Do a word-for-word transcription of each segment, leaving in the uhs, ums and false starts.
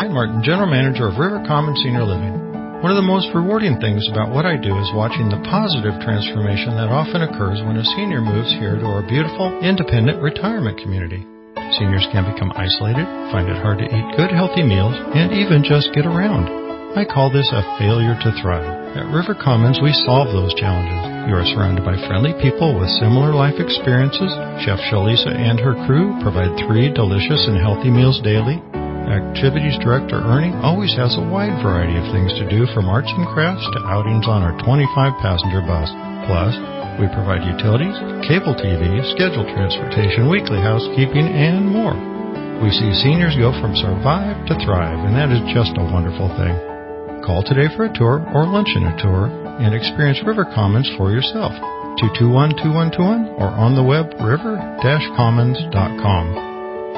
Martin, General Manager of River Commons Senior Living. One of the most rewarding things about what I do is watching the positive transformation that often occurs when a senior moves here to our beautiful, independent retirement community. Seniors can become isolated, find it hard to eat good, healthy meals, and even just get around. I call this a failure to thrive. At River Commons, we solve those challenges. You are surrounded by friendly people with similar life experiences. Chef Shalisa and her crew provide three delicious and healthy meals daily. Activities Director Ernie always has a wide variety of things to do, from arts and crafts to outings on our twenty-five passenger bus. Plus, we provide utilities, cable T V, scheduled transportation, weekly housekeeping, and more. We see seniors go from survive to thrive, and that is just a wonderful thing. Call today for a tour or luncheon a tour and experience River Commons for yourself. two two one, two one two one or on the web river dash commons dot com.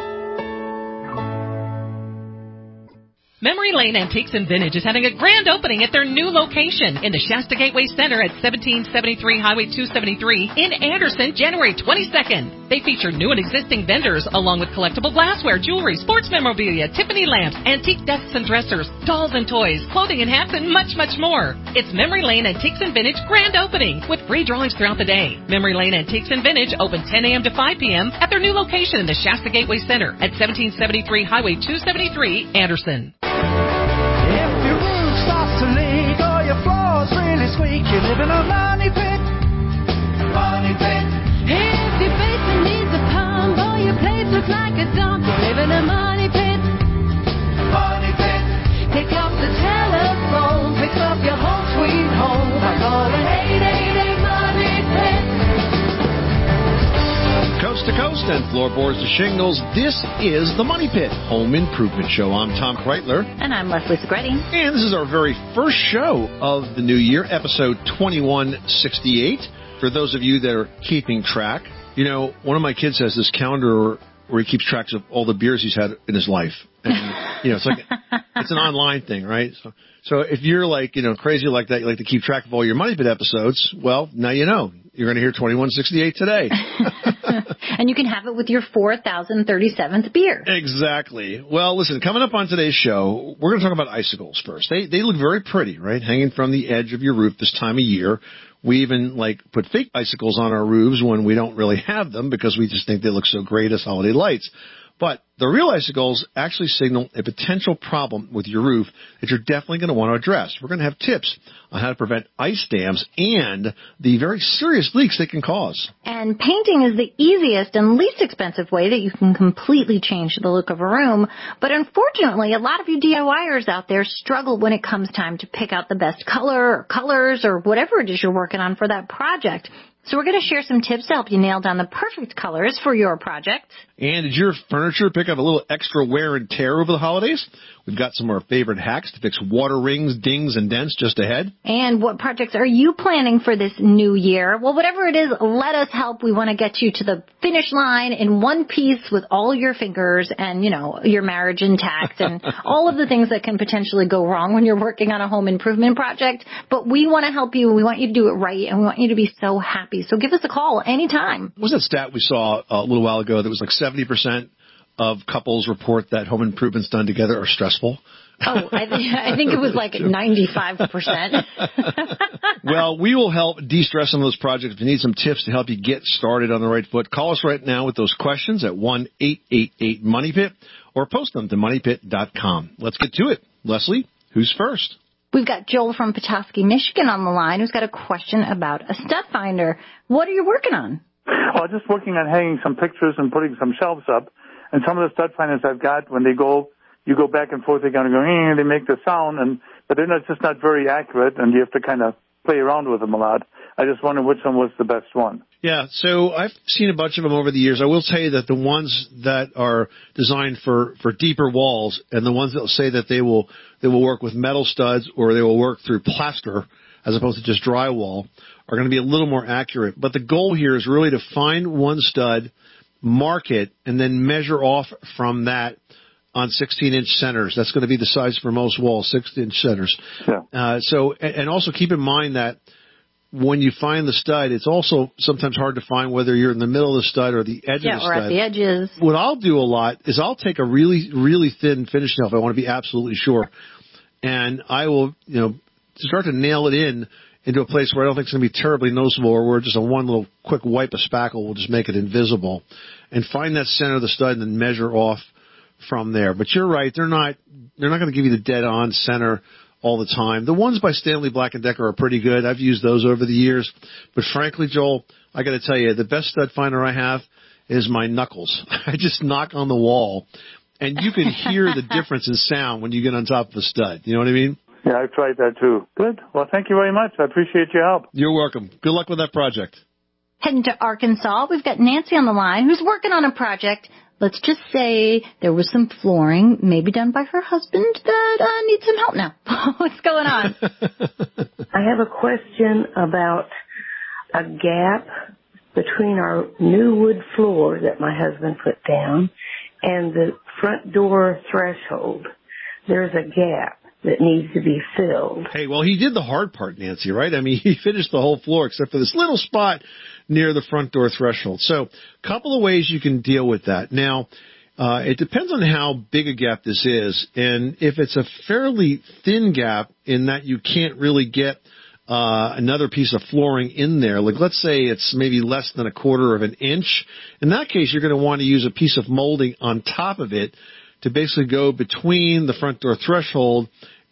Memory Lane Antiques and Vintage is having a grand opening at their new location in the Shasta Gateway Center at seventeen seventy-three Highway two seventy-three in Anderson, January twenty-second. They feature new and existing vendors along with collectible glassware, jewelry, sports memorabilia, Tiffany lamps, antique desks and dressers, dolls and toys, clothing and hats, and much, much more. It's Memory Lane Antiques and Vintage grand opening with free drawings throughout the day. Memory Lane Antiques and Vintage open ten a.m. to five p.m. at their new location in the Shasta Gateway Center at seventeen seventy-three Highway two seventy-three, Anderson. If your roof starts to leak or your floor's really squeak, you live in a money pit. Money pit. If your basement needs a pump or your place looks like a dump, you live in a money pit. Money pit. Pick up the telephone, pick up your home sweet home by calling eight eight eight Money Pit. Coast to coast and floorboards to shingles, this is the Money Pit Home Improvement Show. I'm Tom Kreitler. And I'm Leslie Segretti. And this is our very first show of the new year, episode twenty-one sixty-eight. For those of you that are keeping track, you know, one of my kids has this calendar where he keeps track of all the beers he's had in his life. And, you know, it's like, it's an online thing, right? So, so if you're like, you know, crazy like that, you like to keep track of all your Money Pit episodes, well, now you know. You're going to hear twenty-one sixty-eight today. And you can have it with your four thousand thirty-seventh beer. Exactly. Well, listen, coming up on today's show, we're going to talk about icicles first. They they look very pretty, right, hanging from the edge of your roof this time of year. We even, like, put fake icicles on our roofs when we don't really have them because we just think they look so great as holiday lights. But the real icicles actually signal a potential problem with your roof that you're definitely going to want to address. We're going to have tips on how to prevent ice dams and the very serious leaks they can cause. And painting is the easiest and least expensive way that you can completely change the look of a room. But unfortunately, a lot of you DIYers out there struggle when it comes time to pick out the best color or colors or whatever it is you're working on for that project. So we're going to share some tips to help you nail down the perfect colors for your project. And did your furniture pick up a little extra wear and tear over the holidays? We've got some of our favorite hacks to fix water rings, dings, and dents just ahead. And what projects are you planning for this new year? Well, whatever it is, let us help. We want to get you to the finish line in one piece with all your fingers and, you know, your marriage intact and all of the things that can potentially go wrong when you're working on a home improvement project. But we want to help you. We want you to do it right, and we want you to be so happy. So give us a call anytime. What was that stat we saw a little while ago that was like seventy percent of couples report that home improvements done together are stressful? Oh, I, th- I think it was like ninety-five percent. Well, we will help de-stress some of those projects. If you need some tips to help you get started on the right foot, call us right now with those questions at one eight eight eight money pit or post them to money pit dot com. Let's get to it. Leslie, who's first? We've got Joel from Petoskey, Michigan on the line who's got a question about a stud finder. What are you working on? Well, just working on hanging some pictures and putting some shelves up. And some of the stud finders I've got, when they go, you go back and forth, they kind of go, eh, they make the sound, and but they're not just not very accurate, and you have to kind of play around with them a lot. I just wonder which one was the best one. Yeah, so I've seen a bunch of them over the years. I will tell you that the ones that are designed for, for deeper walls and the ones that will say that they will they will work with metal studs or they will work through plaster as opposed to just drywall are going to be a little more accurate. But the goal here is really to find one stud, mark it, and then measure off from that on sixteen-inch centers. That's going to be the size for most walls, sixteen-inch centers. Yeah. Uh, so, and also keep in mind that when you find the stud, it's also sometimes hard to find whether you're in the middle of the stud or the edge yeah, of the or stud. at the edges. What I'll do a lot is I'll take a really, really thin finish nail if I want to be absolutely sure, and I will, you know, start to nail it in into a place where I don't think it's going to be terribly noticeable, or where just a one little quick wipe of spackle will just make it invisible, and find that center of the stud and then measure off from there. But you're right, they're not they're not going to give you the dead-on center all the time. The ones by Stanley Black and Decker are pretty good. I've used those over the years. But frankly, Joel, I got to tell you, the best stud finder I have is my knuckles. I just knock on the wall, and you can hear the difference in sound when you get on top of a stud. You know what I mean? Yeah, I've tried that too. Good. Well, thank you very much. I appreciate your help. You're welcome. Good luck with that project. Heading to Arkansas, we've got Nancy on the line who's working on a project. Let's just say there was some flooring, maybe done by her husband, that uh, needs some help now. What's going on? I have a question about a gap between our new wood floor that my husband put down and the front door threshold. There's a gap that needs to be filled. Hey, well, he did the hard part, Nancy, right? I mean, he finished the whole floor except for this little spot near the front door threshold. So a couple of ways you can deal with that. Now, uh, it depends on how big a gap this is. And if it's a fairly thin gap in that you can't really get uh, another piece of flooring in there, like let's say it's maybe less than a quarter of an inch, in that case, you're going to want to use a piece of molding on top of it to basically go between the front door threshold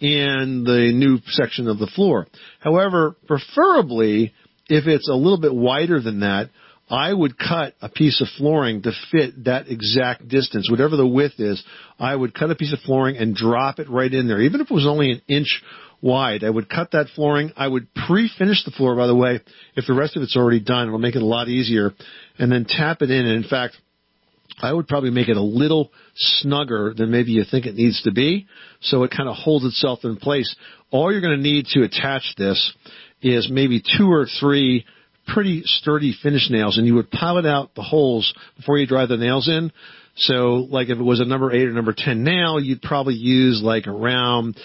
and the new section of the floor. However, preferably, if it's a little bit wider than that, I would cut a piece of flooring to fit that exact distance. Whatever the width is, I would cut a piece of flooring and drop it right in there. Even if it was only an inch wide, I would cut that flooring. I would pre-finish the floor, by the way. If the rest of it's already done, it'll make it a lot easier. And then tap it in. And in fact, I would probably make it a little snugger than maybe you think it needs to be, so it kind of holds itself in place. All you're going to need to attach this is maybe two or three pretty sturdy finish nails, and you would pilot out the holes before you drive the nails in. So, like if it was a number eight or number ten nail, you'd probably use like around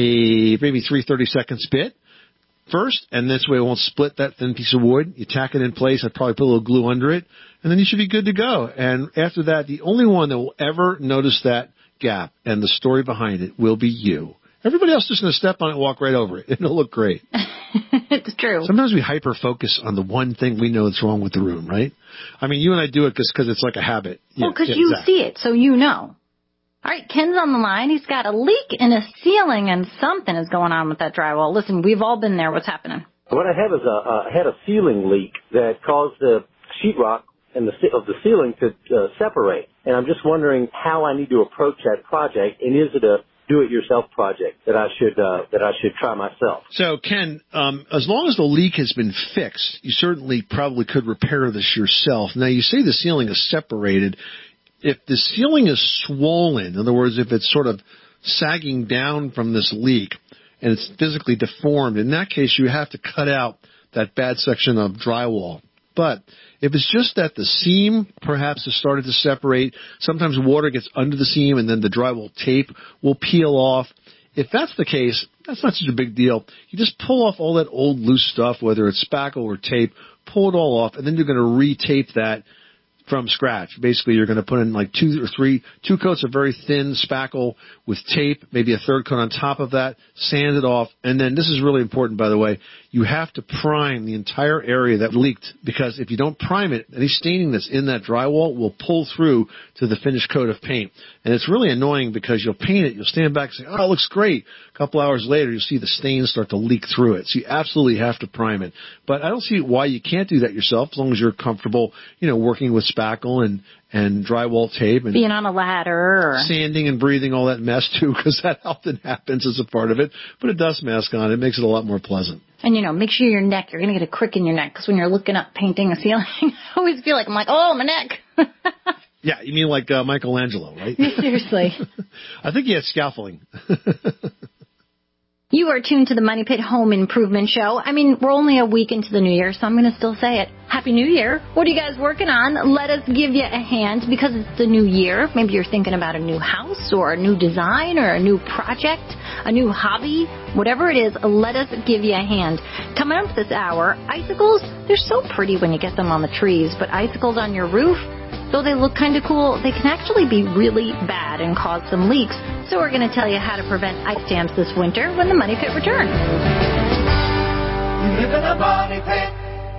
a maybe three thirty-seconds bit first, and this way it won't split that thin piece of wood. You tack it in place. I'd probably put a little glue under it, and then you should be good to go. And after that, the only one that will ever notice that gap and the story behind it will be you. Everybody else is just going to step on it and walk right over it. It'll look great. It's true. Sometimes we hyper-focus on the one thing we know that's wrong with the room, right? I mean, you and I do it because it's like a habit. Well, because yeah, you exactly. see it, so you know. All right, Ken's on the line. He's got a leak in a ceiling, and something is going on with that drywall. Listen, we've all been there. What's happening? What I have is a, uh, I had a ceiling leak that caused the sheetrock and the of the ceiling to uh, separate. And I'm just wondering how I need to approach that project, and is it a do-it-yourself project that I should uh, that I should try myself? So, Ken, um, as long as the leak has been fixed, you certainly probably could repair this yourself. Now, you say the ceiling is separated. If the ceiling is swollen, in other words, if it's sort of sagging down from this leak and it's physically deformed, in that case, you have to cut out that bad section of drywall. But if it's just that the seam perhaps has started to separate, sometimes water gets under the seam and then the drywall tape will peel off. If that's the case, that's not such a big deal. You just pull off all that old loose stuff, whether it's spackle or tape, pull it all off, and then you're going to re-tape that from scratch. Basically, you're going to put in like two or three, two coats of very thin spackle with tape, maybe a third coat on top of that, sand it off, and then this is really important, by the way, you have to prime the entire area that leaked, because if you don't prime it, any staining that's in that drywall will pull through to the finished coat of paint. And it's really annoying because you'll paint it, you'll stand back and say, oh, it looks great. A couple hours later, you'll see the stains start to leak through it. So you absolutely have to prime it. But I don't see why you can't do that yourself, as long as you're comfortable, you know, working with spackle and and drywall tape and being on a ladder or sanding and breathing all that mess too, because that often happens as a part of it. Put a dust mask on, it makes it a lot more pleasant. And, you know, make sure your neck, you're going to get a crick in your neck, because when you're looking up painting a ceiling, I always feel like, I'm like, oh, my neck. Yeah, you mean like uh, Michelangelo, right? Seriously. I think he had scaffolding. You are tuned to the Money Pit Home Improvement Show. I mean, we're only a week into the new year, so I'm going to still say it. Happy New Year. What are you guys working on? Let us give you a hand, because it's the new year. Maybe you're thinking about a new house or a new design or a new project. a new hobby, whatever it is, let us give you a hand. Coming up this hour, icicles, they're so pretty when you get them on the trees, but icicles on your roof, though they look kind of cool, they can actually be really bad and cause some leaks. So we're going to tell you how to prevent ice dams this winter when the Money Pit returns. You live in a money pit.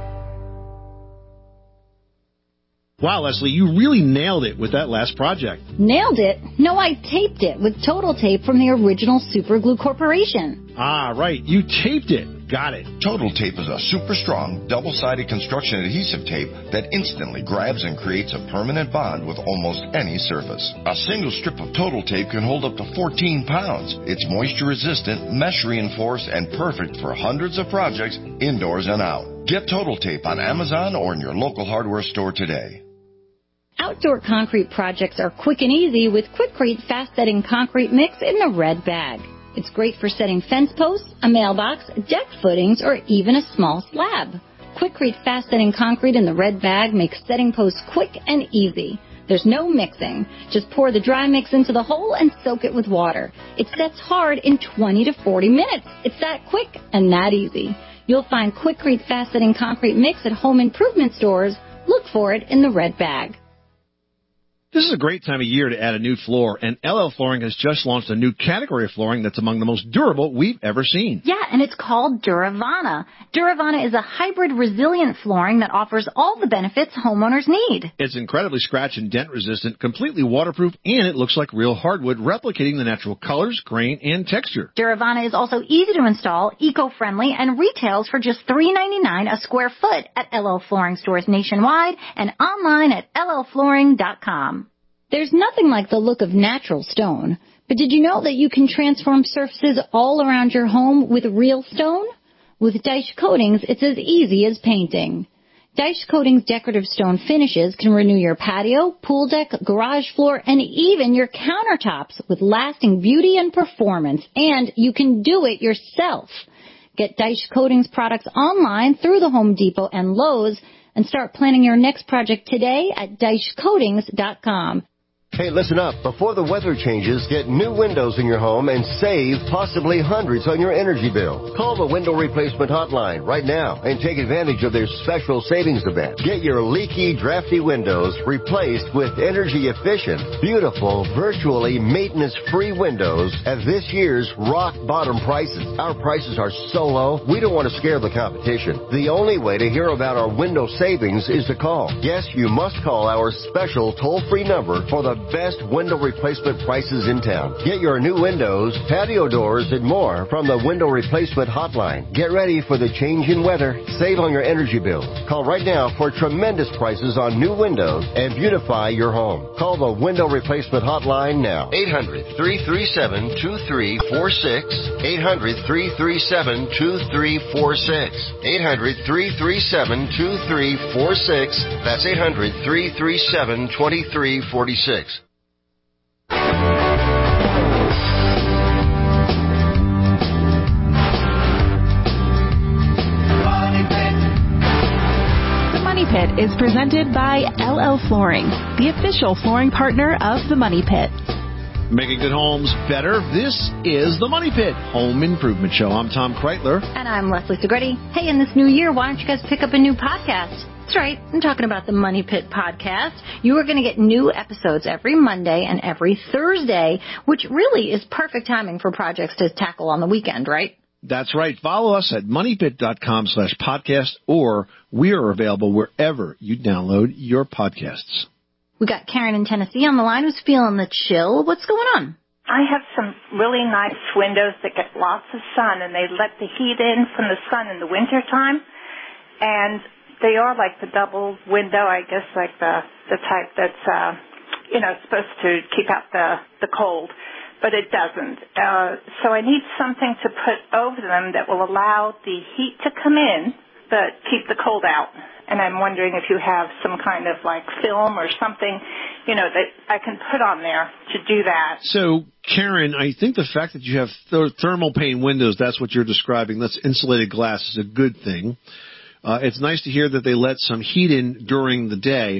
Wow, Leslie, you really nailed it with that last project. Nailed it? No, I taped it with Total Tape from the original Super Glue Corporation. Ah, right. You taped it. Got it. Total Tape is a super strong, double-sided construction adhesive tape that instantly grabs and creates a permanent bond with almost any surface. A single strip of Total Tape can hold up to fourteen pounds. It's moisture-resistant, mesh-reinforced, and perfect for hundreds of projects indoors and out. Get Total Tape on Amazon or in your local hardware store today. Outdoor concrete projects are quick and easy with Quikrete fast-setting concrete mix in the red bag. It's great for setting fence posts, a mailbox, deck footings, or even a small slab. Quikrete fast-setting concrete in the red bag makes setting posts quick and easy. There's no mixing. Just pour the dry mix into the hole and soak it with water. It sets hard in twenty to forty minutes. It's that quick and that easy. You'll find Quikrete fast-setting concrete mix at home improvement stores. Look for it in the red bag. This is a great time of year to add a new floor, and L L Flooring has just launched a new category of flooring that's among the most durable we've ever seen. Yeah, and it's called Duravana. Duravana is a hybrid resilient flooring that offers all the benefits homeowners need. It's incredibly scratch and dent resistant, completely waterproof, and it looks like real hardwood, replicating the natural colors, grain, and texture. Duravana is also easy to install, eco-friendly, and retails for just three ninety-nine a square foot at L L Flooring stores nationwide and online at L L flooring dot com. There's nothing like the look of natural stone, but did you know that you can transform surfaces all around your home with real stone? With Dyche Coatings, it's as easy as painting. Dyche Coatings decorative stone finishes can renew your patio, pool deck, garage floor, and even your countertops with lasting beauty and performance, and you can do it yourself. Get Dyche Coatings products online through the Home Depot and Lowe's and start planning your next project today at Dyche Coatings dot com. Hey, listen up. Before the weather changes, get new windows in your home and save possibly hundreds on your energy bill. Call the Window Replacement Hotline right now and take advantage of their special savings event. Get your leaky, drafty windows replaced with energy-efficient, beautiful, virtually maintenance-free windows at this year's rock-bottom prices. Our prices are so low, we don't want to scare the competition. The only way to hear about our window savings is to call. Yes, you must call our special toll-free number for the best window replacement prices in town. Get your new windows, patio doors, and more from the Window Replacement Hotline. Get ready for the change in weather. Save on your energy bill. Call right now for tremendous prices on new windows and beautify your home. Call the Window Replacement Hotline now. eight hundred, three three seven, two three four six. eight hundred, three three seven, two three four six. eight hundred, three three seven, two three four six. That's eight hundred, three three seven, two three four six. Pit is presented by L L Flooring, the official flooring partner of the Money Pit. Making good homes better. This is the Money Pit Home Improvement Show. I'm Tom Kreitler. And I'm Leslie Segretti. Hey, in this new year, why don't you guys pick up a new podcast? That's right. I'm talking about the Money Pit podcast. You are going to get new episodes every Monday and every Thursday, which really is perfect timing for projects to tackle on the weekend, right? That's right. Follow us at moneypit.com slash podcast, or we are available wherever you download your podcasts. We got Karen in Tennessee on the line who's feeling the chill. What's going on? I have some really nice windows that get lots of sun, and they let the heat in from the sun in the wintertime. And they are like the double window, I guess, like the, the type that's, uh, you know, supposed to keep out the, the cold. But it doesn't. Uh, so I need something to put over them that will allow the heat to come in, but keep the cold out. And I'm wondering if you have some kind of like film or something, you know, that I can put on there to do that. So, Karen, I think the fact that you have th- thermal pane windows, that's what you're describing, that's insulated glass, is a good thing. Uh, it's nice to hear that they let some heat in during the day.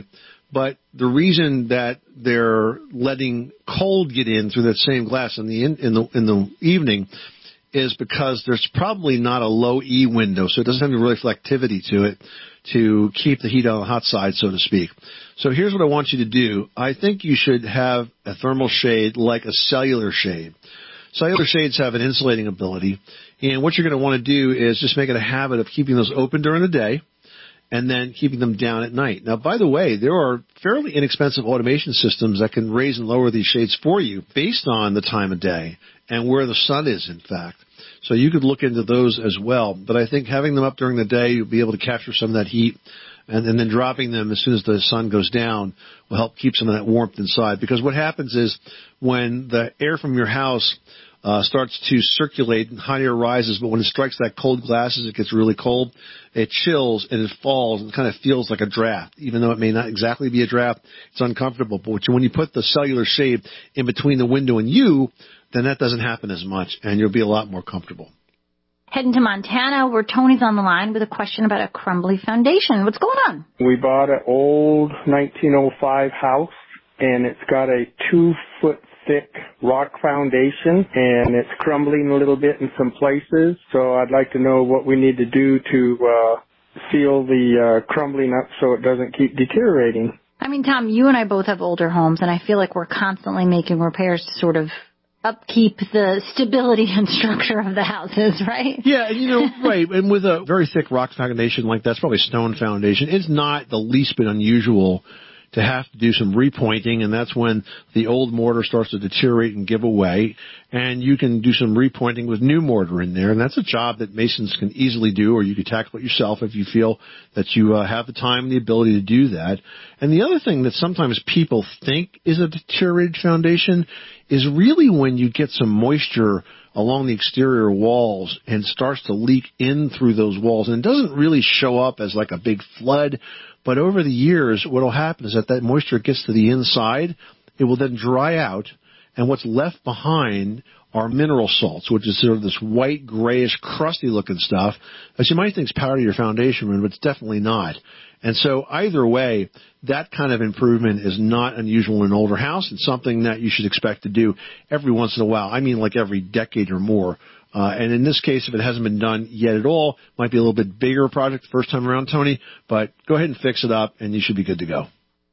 But the reason that they're letting cold get in through that same glass in the in, in the in the evening is because there's probably not a low E window, so it doesn't have any reflectivity to it to keep the heat on the hot side, so to speak. So here's what I want you to do. I think you should have a thermal shade like a cellular shade. Cellular shades have an insulating ability, and what you're going to want to do is just make it a habit of keeping those open during the day and then keeping them down at night. Now, by the way, there are fairly inexpensive automation systems that can raise and lower these shades for you based on the time of day and where the sun is, in fact. So you could look into those as well. But I think having them up during the day, you'll be able to capture some of that heat, and, and then dropping them as soon as the sun goes down will help keep some of that warmth inside. Because what happens is when the air from your house Uh, starts to circulate and hot air rises, but when it strikes that cold glass as it gets really cold, it chills and it falls and it kind of feels like a draft. Even though it may not exactly be a draft, it's uncomfortable. But when you put the cellular shade in between the window and you, then that doesn't happen as much and you'll be a lot more comfortable. Heading to Montana, where Tony's on the line with a question about a crumbly foundation. What's going on? We bought an old nineteen oh five house, and it's got a two-foot thick rock foundation, and it's crumbling a little bit in some places. So I'd like to know what we need to do to uh, seal the uh, crumbling up so it doesn't keep deteriorating. I mean, Tom, you and I both have older homes, and I feel like we're constantly making repairs to sort of upkeep the stability and structure of the houses, right? Yeah, you know, right. And with a very thick rock foundation like that, it's probably a stone foundation. It's not the least bit unusual to have to do some repointing, and that's when the old mortar starts to deteriorate and give away, and you can do some repointing with new mortar in there, and that's a job that masons can easily do, or you can tackle it yourself if you feel that you uh, have the time and the ability to do that. And the other thing that sometimes people think is a deteriorated foundation is really when you get some moisture along the exterior walls and starts to leak in through those walls, and it doesn't really show up as like a big flood. But over the years, what will happen is that that moisture gets to the inside. It will then dry out, and what's left behind are mineral salts, which is sort of this white, grayish, crusty-looking stuff that you might think is part of your foundation, but it's definitely not. And so either way, that kind of improvement is not unusual in an older house. It's something that you should expect to do every once in a while. I mean like every decade or more. Uh, and in this case, if it hasn't been done yet at all, might be a little bit bigger project the first time around, Tony, but go ahead and fix it up and you should be good to go.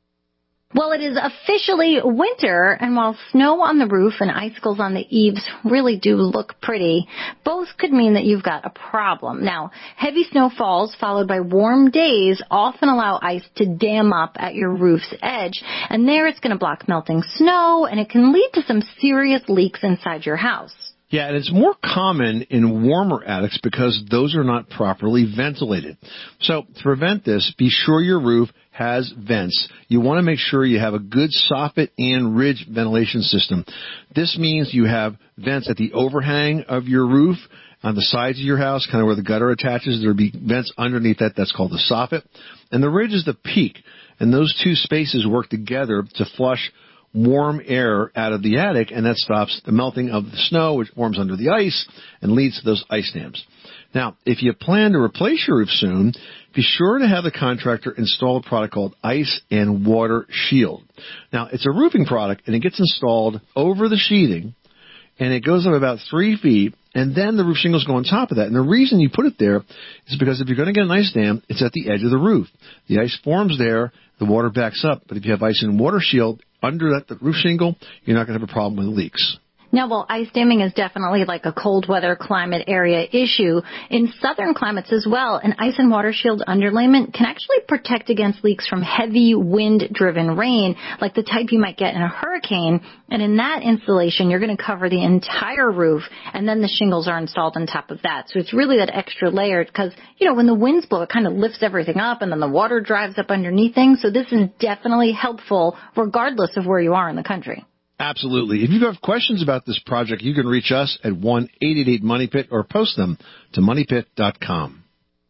Well, it is officially winter, and while snow on the roof and icicles on the eaves really do look pretty, both could mean that you've got a problem. Now, heavy snowfalls followed by warm days often allow ice to dam up at your roof's edge, and there it's going to block melting snow, and it can lead to some serious leaks inside your house. Yeah, and it's more common in warmer attics because those are not properly ventilated. So to prevent this, be sure your roof has vents. You want to make sure you have a good soffit and ridge ventilation system. This means you have vents at the overhang of your roof, on the sides of your house, kind of where the gutter attaches. There will be vents underneath that. That's called the soffit. And the ridge is the peak. And those two spaces work together to flush warm air out of the attic, and that stops the melting of the snow, which forms under the ice and leads to those ice dams. Now, if you plan to replace your roof soon, be sure to have the contractor install a product called Ice and Water Shield. Now, it's a roofing product, and it gets installed over the sheathing, and it goes up about three feet, and then the roof shingles go on top of that. And the reason you put it there is because if you're going to get an ice dam, it's at the edge of the roof. The ice forms there, the water backs up. But if you have Ice and Water Shield under that the roof shingle, you're not going to have a problem with leaks. Now, while ice damming is definitely like a cold weather climate area issue, in southern climates as well, an ice and water shield underlayment can actually protect against leaks from heavy wind-driven rain, like the type you might get in a hurricane. And in that installation, you're going to cover the entire roof, and then the shingles are installed on top of that. So it's really that extra layer because, you know, when the winds blow, it kind of lifts everything up, and then the water drives up underneath things. So this is definitely helpful regardless of where you are in the country. Absolutely. If you have questions about this project, you can reach us at one eight eight eight money pit or post them to money pit dot com.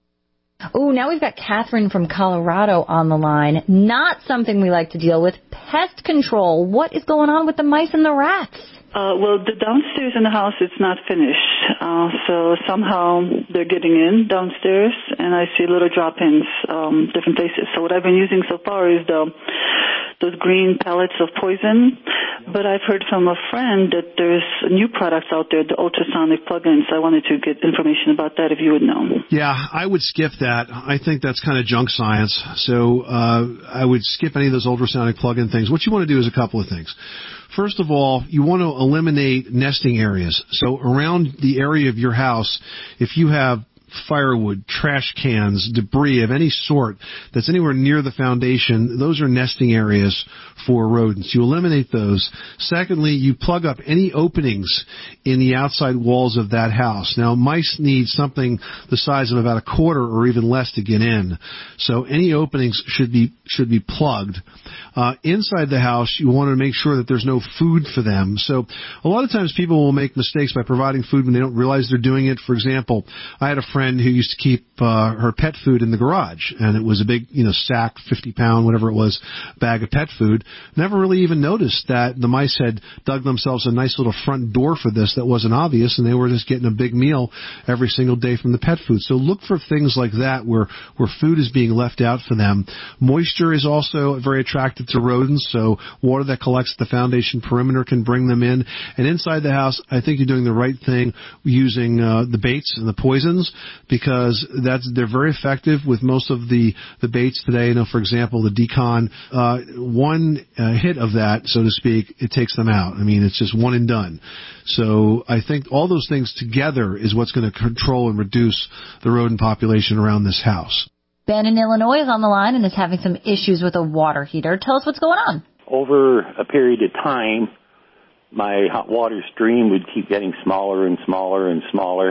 Oh, now we've got Catherine from Colorado on the line. Not something we like to deal with. Pest control. What is going on with the mice and the rats? Uh, well, the downstairs in the house, it's not finished. Uh, so somehow they're getting in downstairs, and I see little drop-ins, um, different places. So what I've been using so far is the those green pellets of poison. But I've heard from a friend that there's new products out there, the ultrasonic plugins. I wanted to get information about that if you would know. Yeah, I would skip that. I think that's kind of junk science. So uh, I would skip any of those ultrasonic plug-in things. What you want to do is a couple of things. First of all, you want to eliminate nesting areas. So around the area of your house, if you have firewood, trash cans, debris of any sort that's anywhere near the foundation, those are nesting areas for rodents. You eliminate those. Secondly, you plug up any openings in the outside walls of that house. Now, mice need something the size of about a quarter or even less to get in. So any openings should be should be plugged. Uh, inside the house, you want to make sure that there's no food for them. So a lot of times people will make mistakes by providing food when they don't realize they're doing it. For example, I had a friend who used to keep uh, her pet food in the garage, and it was a big, you know, sack, fifty pound, whatever it was, bag of pet food. Never really even noticed that the mice had dug themselves a nice little front door for this that wasn't obvious, and they were just getting a big meal every single day from the pet food. So look for things like that where, where food is being left out for them. Moisture is also very attractive to rodents, so water that collects at the foundation perimeter can bring them in. And inside the house, I think you're doing the right thing using uh, the baits and the poisons, because that's they're very effective with most of the, the baits today. You know, for example, the Decon, uh, one uh, hit of that, so to speak, it takes them out. I mean, it's just one and done. So I think all those things together is what's going to control and reduce the rodent population around this house. Ben in Illinois is on the line and is having some issues with a water heater. Tell us what's going on. Over a period of time, my hot water stream would keep getting smaller and smaller and smaller,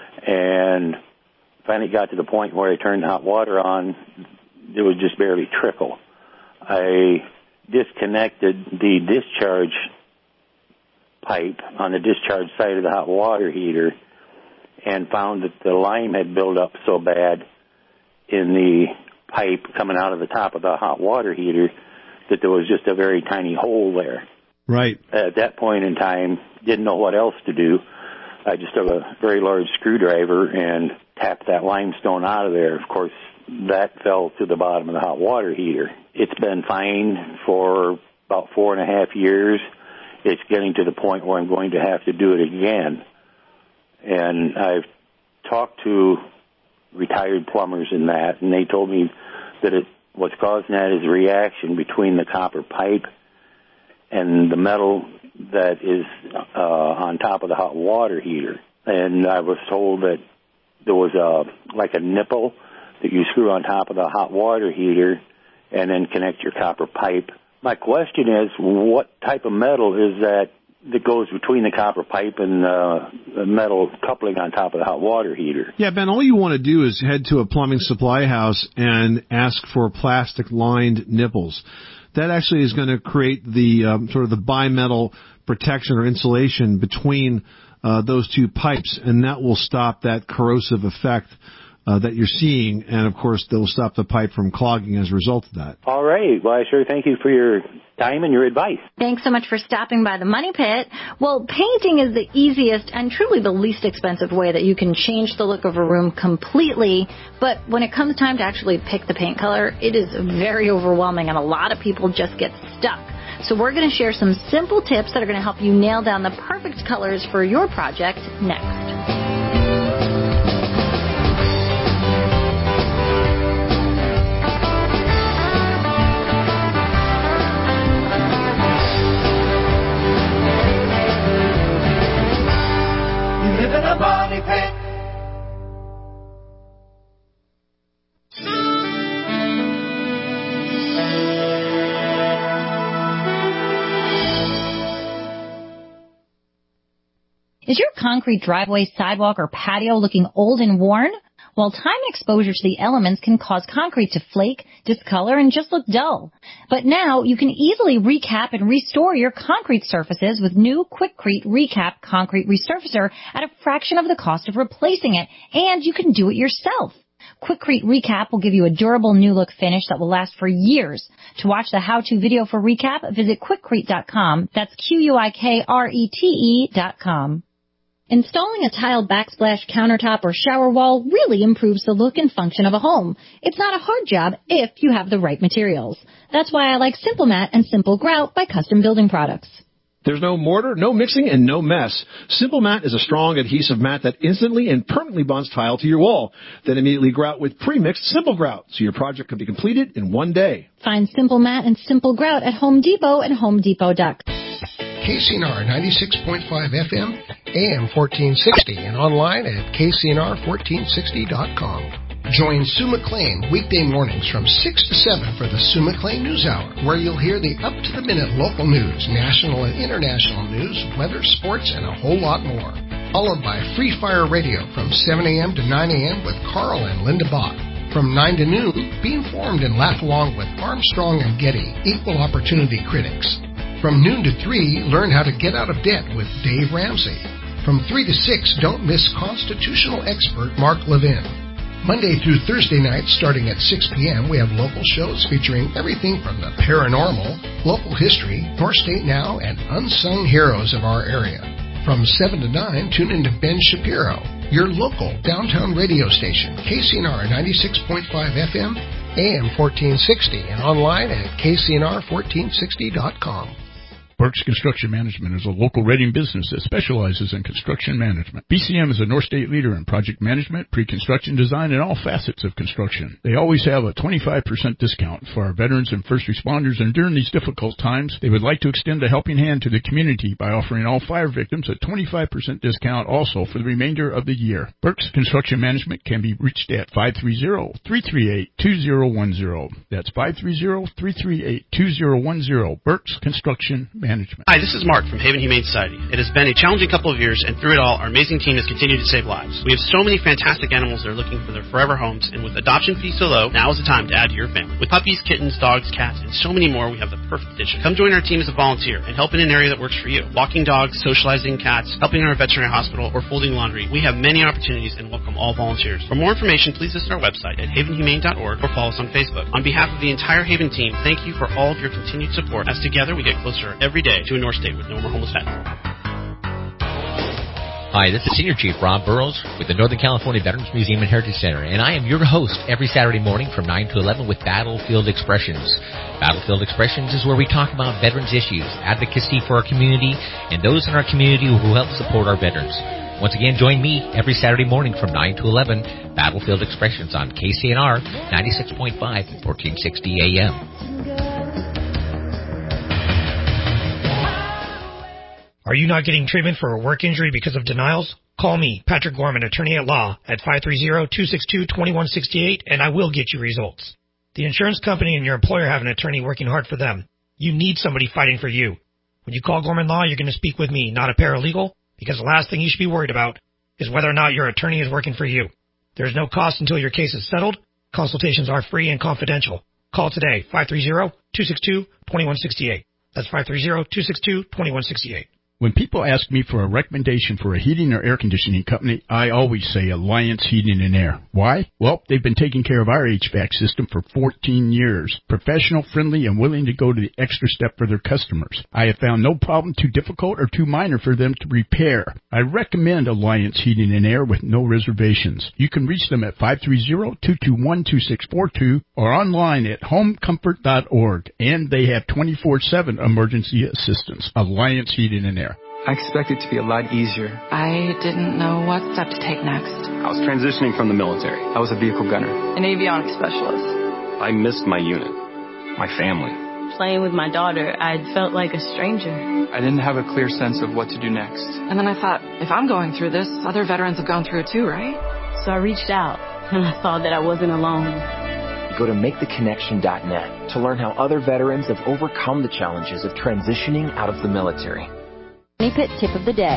and finally got to the point where I turned the hot water on, it would just barely trickle. I disconnected the discharge pipe on the discharge side of the hot water heater and found that the lime had built up so bad in the pipe coming out of the top of the hot water heater that there was just a very tiny hole there. Right. At that point in time, didn't know what else to do. I just took a very large screwdriver and tapped that limestone out of there. Of course, that fell to the bottom of the hot water heater. It's been fine for about four and a half years. It's getting to the point where I'm going to have to do it again. And I've talked to retired plumbers in that, and they told me that it, what's causing that is a reaction between the copper pipe and the metal that is uh, on top of the hot water heater. And I was told that there was a like a nipple that you screw on top of the hot water heater and then connect your copper pipe. My question is, what type of metal is that that goes between the copper pipe and uh, the metal coupling on top of the hot water heater? Yeah, Ben, all you want to do is head to a plumbing supply house and ask for plastic-lined nipples. That actually is going to create the um, sort of the bimetal protection or insulation between uh, those two pipes, and that will stop that corrosive effect uh, that you're seeing, and, of course, they'll stop the pipe from clogging as a result of that. All right. Well, I sure thank you for your time and your advice. Thanks so much for stopping by the Money Pit. Well, painting is the easiest and truly the least expensive way that you can change the look of a room completely, but when it comes time to actually pick the paint color, it is very overwhelming, and a lot of people just get stuck. So we're going to share some simple tips that are going to help you nail down the perfect colors for your project next. Money Pit. Is your concrete driveway, sidewalk, or patio looking old and worn? Well, time and exposure to the elements can cause concrete to flake, discolor, and just look dull. But now you can easily recap and restore your concrete surfaces with new Quikrete Recap Concrete Resurfacer at a fraction of the cost of replacing it, and you can do it yourself. Quikrete Recap will give you a durable new look finish that will last for years. To watch the how-to video for Recap, visit Quikrete dot com. That's Q U I K R E T E dot com. Installing a tile backsplash countertop or shower wall really improves the look and function of a home. It's not a hard job if you have the right materials. That's why I like Simple Mat and Simple Grout by Custom Building Products. There's no mortar, no mixing, and no mess. Simple Mat is a strong adhesive mat that instantly and permanently bonds tile to your wall. Then immediately grout with pre-mixed Simple Grout, so your project can be completed in one day. Find Simple Mat and Simple Grout at Home Depot and Home Depot dot com. K C N R ninety-six point five F M, A M fourteen sixty, and online at K C N R fourteen sixty dot com. Join Sue McLean weekday mornings from six to seven for the Sue McLean News Hour, where you'll hear the up-to-the-minute local news, national and international news, weather, sports, and a whole lot more. Followed by Free Fire Radio from seven a.m. to nine a.m. with Carl and Linda Bach. From nine to noon, be informed and laugh along with Armstrong and Getty, equal opportunity critics. From noon to three, learn how to get out of debt with Dave Ramsey. From three to six, don't miss constitutional expert Mark Levin. Monday through Thursday nights, starting at six p.m., we have local shows featuring everything from the paranormal, local history, North State Now, and unsung heroes of our area. From seven to nine, tune into Ben Shapiro, your local downtown radio station, K C N R ninety-six point five F M, A M fourteen sixty, and online at K C N R fourteen sixty dot com. Burks Construction Management is a local Reading business that specializes in construction management. B C M is a North State leader in project management, pre-construction design, and all facets of construction. They always have a twenty-five percent discount for our veterans and first responders, and during these difficult times, they would like to extend a helping hand to the community by offering all fire victims a twenty-five percent discount also for the remainder of the year. Burks Construction Management can be reached at five three zero, three three eight, two zero one zero. That's five three zero, three three eight, two zero one zero. Burks Construction Management. Hi, this is Mark from Haven Humane Society. It has been a challenging couple of years, and through it all, our amazing team has continued to save lives. We have so many fantastic animals that are looking for their forever homes, and with adoption fees so low, now is the time to add to your family. With puppies, kittens, dogs, cats, and so many more, we have the perfect addition. Come join our team as a volunteer and help in an area that works for you. Walking dogs, socializing cats, helping in our veterinary hospital, or folding laundry. We have many opportunities and welcome all volunteers. For more information, please visit our website at haven humane dot org or follow us on Facebook. On behalf of the entire Haven team, thank you for all of your continued support, as together we get closer every day to a North State with no more homeless pets. Hi, this is Senior Chief Rob Burrows with the Northern California Veterans Museum and Heritage Center, and I am your host every Saturday morning from nine to eleven with Battlefield Expressions. Battlefield Expressions is where we talk about veterans issues, advocacy for our community, and those in our community who help support our veterans. Once again, join me every Saturday morning from nine to eleven, Battlefield Expressions on K C N R ninety-six point five and fourteen sixty A M. Are you not getting treatment for a work injury because of denials? Call me, Patrick Gorman, attorney at law, at five three zero, two six two, two one six eight, and I will get you results. The insurance company and your employer have an attorney working hard for them. You need somebody fighting for you. When you call Gorman Law, you're going to speak with me, not a paralegal, because the last thing you should be worried about is whether or not your attorney is working for you. There's no cost until your case is settled. Consultations are free and confidential. Call today, five three zero, two six two, two one six eight. That's five three zero, two six two, two one six eight. When people ask me for a recommendation for a heating or air conditioning company, I always say Alliance Heating and Air. Why? Well, they've been taking care of our H V A C system for fourteen years. Professional, friendly, and willing to go to the extra step for their customers. I have found no problem too difficult or too minor for them to repair. I recommend Alliance Heating and Air with no reservations. You can reach them at five three zero, two two one, two six four two or online at home comfort dot org. And they have twenty-four seven emergency assistance. Alliance Heating and Air. I expected it to be a lot easier. I didn't know what step to take next. I was transitioning from the military. I was a vehicle gunner. An avionics specialist. I missed my unit, my family. Playing with my daughter, I felt like a stranger. I didn't have a clear sense of what to do next. And then I thought, if I'm going through this, other veterans have gone through it too, right? So I reached out, and I saw that I wasn't alone. Go to make the connection dot net to learn how other veterans have overcome the challenges of transitioning out of the military. Money Pit tip of the day.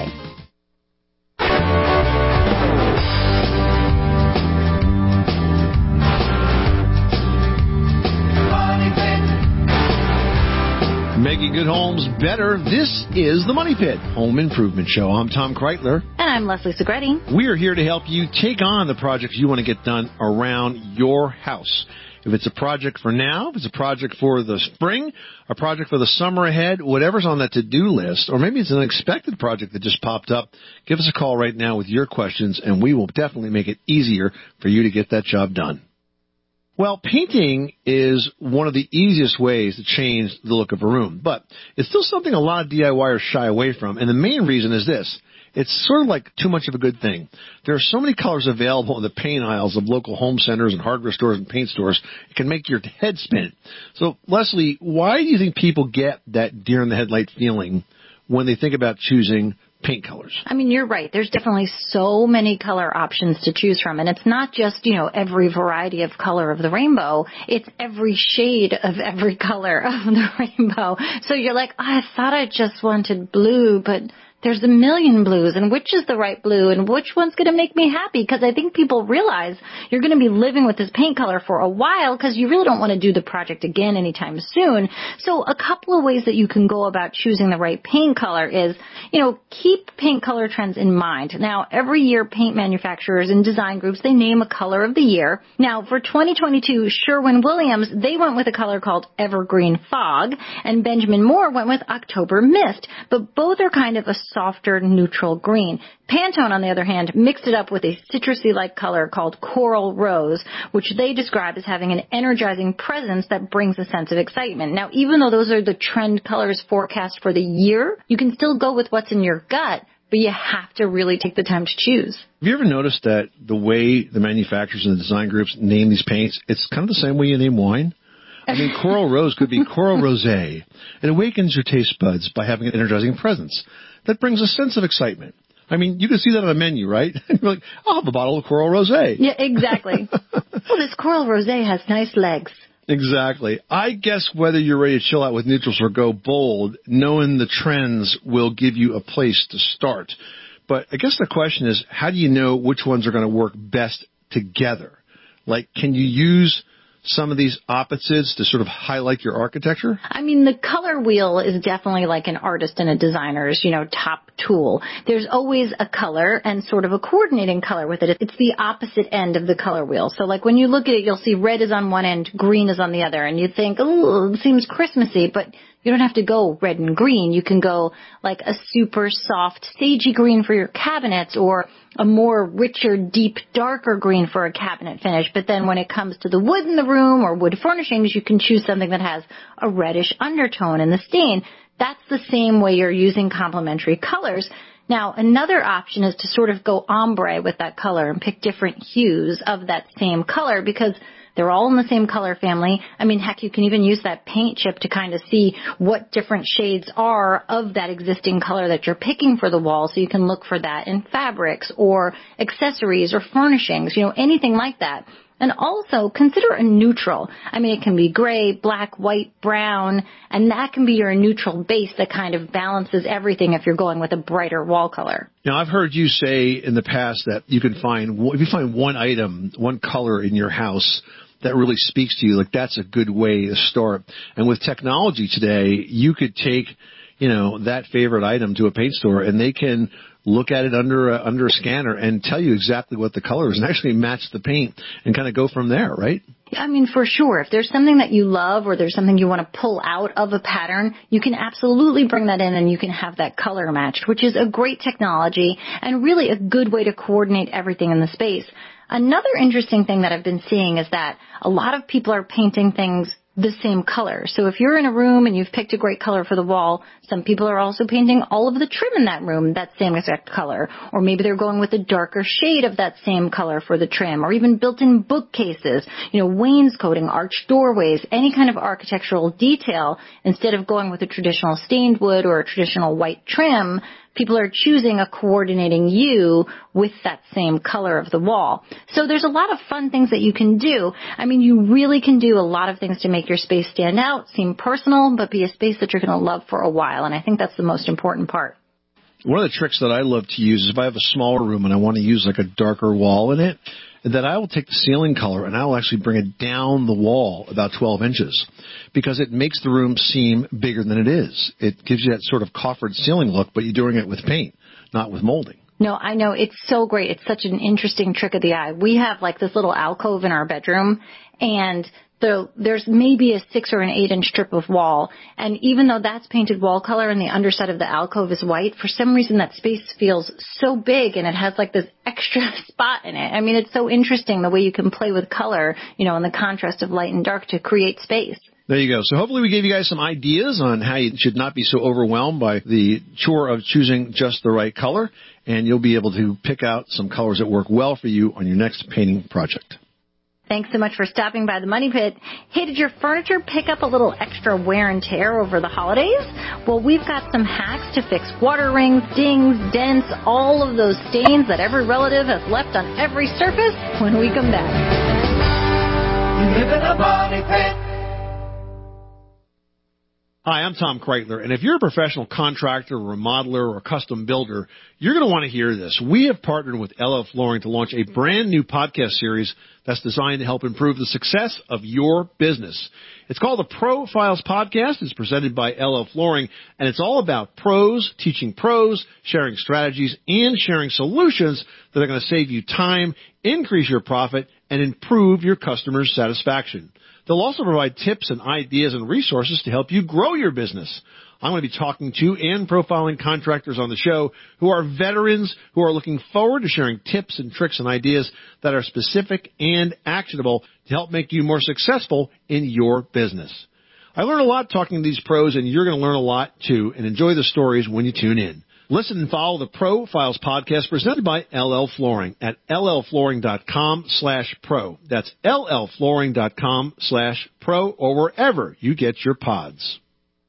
Making good homes better. This is the Money Pit Home Improvement Show. I'm Tom Kreitler. And I'm Leslie Segretti. We are here to help you take on the projects you want to get done around your house. If it's a project for now, if it's a project for the spring, a project for the summer ahead, whatever's on that to-do list, or maybe it's an unexpected project that just popped up, give us a call right now with your questions, and we will definitely make it easier for you to get that job done. Well, painting is one of the easiest ways to change the look of a room, but it's still something a lot of DIYers shy away from, and the main reason is this. It's sort of like too much of a good thing. There are so many colors available in the paint aisles of local home centers and hardware stores and paint stores, it can make your head spin. So, Leslie, why do you think people get that deer-in-the-headlight feeling when they think about choosing paint colors? I mean, you're right. There's definitely so many color options to choose from. And it's not just, you know, every variety of color of the rainbow. It's every shade of every color of the rainbow. So you're like, oh, I thought I just wanted blue, but there's a million blues, and which is the right blue, and which one's going to make me happy? Because I think people realize you're going to be living with this paint color for a while because you really don't want to do the project again anytime soon. So a couple of ways that you can go about choosing the right paint color is, you know, keep paint color trends in mind. Now, every year paint manufacturers and design groups, they name a color of the year. Now, for twenty twenty-two, Sherwin-Williams, they went with a color called Evergreen Fog, and Benjamin Moore went with October Mist. But both are kind of a softer, neutral green. Pantone, on the other hand, mixed it up with a citrusy-like color called Coral Rose, which they describe as having an energizing presence that brings a sense of excitement. Now, even though those are the trend colors forecast for the year, you can still go with what's in your gut, but you have to really take the time to choose. Have you ever noticed that the way the manufacturers and the design groups name these paints, it's kind of the same way you name wine? I mean, Coral Rose could be Coral Rosé. It awakens your taste buds by having an energizing presence that brings a sense of excitement. I mean, you can see that on a menu, right? You're like, I'll have a bottle of Coral Rosé. Yeah, exactly. Well, this Coral Rosé has nice legs. Exactly. I guess whether you're ready to chill out with neutrals or go bold, knowing the trends will give you a place to start. But I guess the question is, how do you know which ones are going to work best together? Like, can you use some of these opposites to sort of highlight your architecture? I mean, the color wheel is definitely like an artist and a designer's, you know, top tool. There's always a color and sort of a coordinating color with it. It's the opposite end of the color wheel. So like when you look at it, you'll see red is on one end, green is on the other, and you think, oh, it seems Christmassy, but you don't have to go red and green. You can go like a super soft, sagey green for your cabinets, or a more richer, deep, darker green for a cabinet finish. But then when it comes to the wood in the room or wood furnishings, you can choose something that has a reddish undertone in the stain. That's the same way you're using complementary colors. Now, another option is to sort of go ombre with that color and pick different hues of that same color, because they're all in the same color family. I mean, heck, you can even use that paint chip to kind of see what different shades are of that existing color that you're picking for the wall, so you can look for that in fabrics or accessories or furnishings, you know, anything like that. And also consider a neutral. I mean, it can be gray, black, white, brown, and that can be your neutral base that kind of balances everything if you're going with a brighter wall color. Now, I've heard you say in the past that you can find, if you find one item, one color in your house that really speaks to you, like that's a good way to start. And with technology today, you could take, you know, that favorite item to a paint store and they can look at it under a, under a scanner and tell you exactly what the color is and actually match the paint and kind of go from there, right? I mean, for sure. If there's something that you love or there's something you want to pull out of a pattern, you can absolutely bring that in and you can have that color matched, which is a great technology and really a good way to coordinate everything in the space. Another interesting thing that I've been seeing is that a lot of people are painting things the same color. So if you're in a room and you've picked a great color for the wall, some people are also painting all of the trim in that room that same exact color. Or maybe they're going with a darker shade of that same color for the trim, or even built-in bookcases, you know, wainscoting, arched doorways, any kind of architectural detail. Instead of going with a traditional stained wood or a traditional white trim, people are choosing a coordinating hue with that same color of the wall. So there's a lot of fun things that you can do. I mean, you really can do a lot of things to make your space stand out, seem personal, but be a space that you're going to love for a while. And I think that's the most important part. One of the tricks that I love to use is if I have a smaller room and I want to use like a darker wall in it, that I will take the ceiling color and I will actually bring it down the wall about twelve inches because it makes the room seem bigger than it is. It gives you that sort of coffered ceiling look, but you're doing it with paint, not with molding. No, I know. It's so great. It's such an interesting trick of the eye. We have like this little alcove in our bedroom, and So there's maybe a six or an eight inch strip of wall. And even though that's painted wall color and the underside of the alcove is white, for some reason that space feels so big and it has like this extra spot in it. I mean, it's so interesting the way you can play with color, you know, and the contrast of light and dark to create space. There you go. So hopefully we gave you guys some ideas on how you should not be so overwhelmed by the chore of choosing just the right color, and you'll be able to pick out some colors that work well for you on your next painting project. Thanks so much for stopping by the Money Pit. Hey, did your furniture pick up a little extra wear and tear over the holidays? Well, we've got some hacks to fix water rings, dings, dents, all of those stains that every relative has left on every surface when we come back. You live in a Money Pit. Hi, I'm Tom Kreitler, and if you're a professional contractor, remodeler, or custom builder, you're going to want to hear this. We have partnered with L L Flooring to launch a brand new podcast series that's designed to help improve the success of your business. It's called the Profiles Podcast. It's presented by L L Flooring, and it's all about pros, teaching pros, sharing strategies, and sharing solutions that are going to save you time, increase your profit, and improve your customers' satisfaction. They'll also provide tips and ideas and resources to help you grow your business. I'm going to be talking to and profiling contractors on the show who are veterans who are looking forward to sharing tips and tricks and ideas that are specific and actionable to help make you more successful in your business. I learn a lot talking to these pros, and you're going to learn a lot too, and enjoy the stories when you tune in. Listen and follow the Profiles Podcast presented by L L Flooring at llflooring.com slash pro. That's llflooring.com slash pro or wherever you get your pods.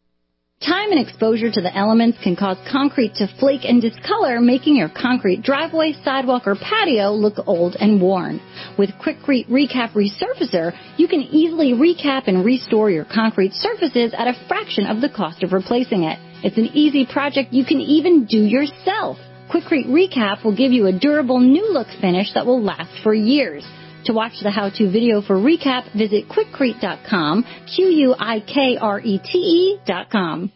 Time and exposure to the elements can cause concrete to flake and discolor, making your concrete driveway, sidewalk, or patio look old and worn. With Quikrete Recap Resurfacer, you can easily recap and restore your concrete surfaces at a fraction of the cost of replacing it. It's an easy project you can even do yourself. Quikrete Recap will give you a durable new look finish that will last for years. To watch the how-to video for Recap, visit quikrete dot com, Q U I K R E T E dot com.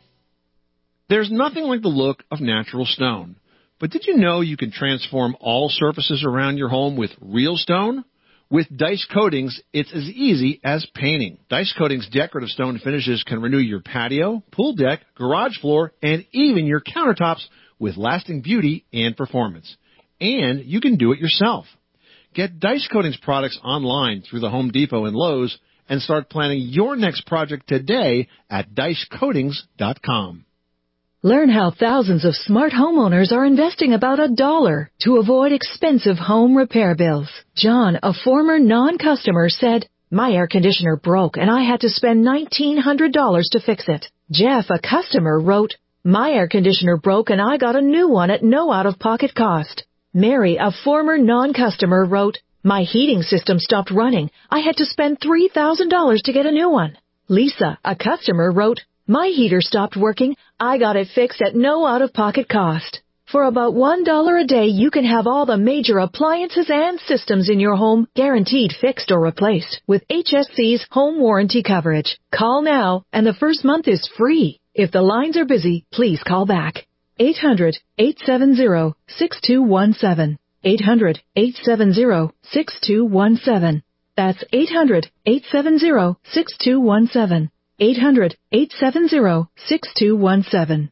There's nothing like the look of natural stone. But did you know you can transform all surfaces around your home with real stone? With Dice Coatings, it's as easy as painting. Dice Coatings' decorative stone finishes can renew your patio, pool deck, garage floor, and even your countertops with lasting beauty and performance. And you can do it yourself. Get Dice Coatings products online through the Home Depot and Lowe's and start planning your next project today at dice coatings dot com. Learn how thousands of smart homeowners are investing about a dollar to avoid expensive home repair bills. John, a former non-customer, said, "My air conditioner broke and I had to spend nineteen hundred dollars to fix it." Jeff, a customer, wrote, "My air conditioner broke and I got a new one at no out-of-pocket cost." Mary, a former non-customer, wrote, "My heating system stopped running. I had to spend three thousand dollars to get a new one." Lisa, a customer, wrote, "My heater stopped working. I got it fixed at no out-of-pocket cost." For about one dollar a day, you can have all the major appliances and systems in your home guaranteed fixed or replaced with H S C's home warranty coverage. Call now, and the first month is free. If the lines are busy, please call back. eight hundred, eight seven zero, six two one seven. eight hundred, eight seven zero, six two one seven. That's eight hundred, eight seven zero, six two one seven. eight hundred, eight seven zero, six two one seven.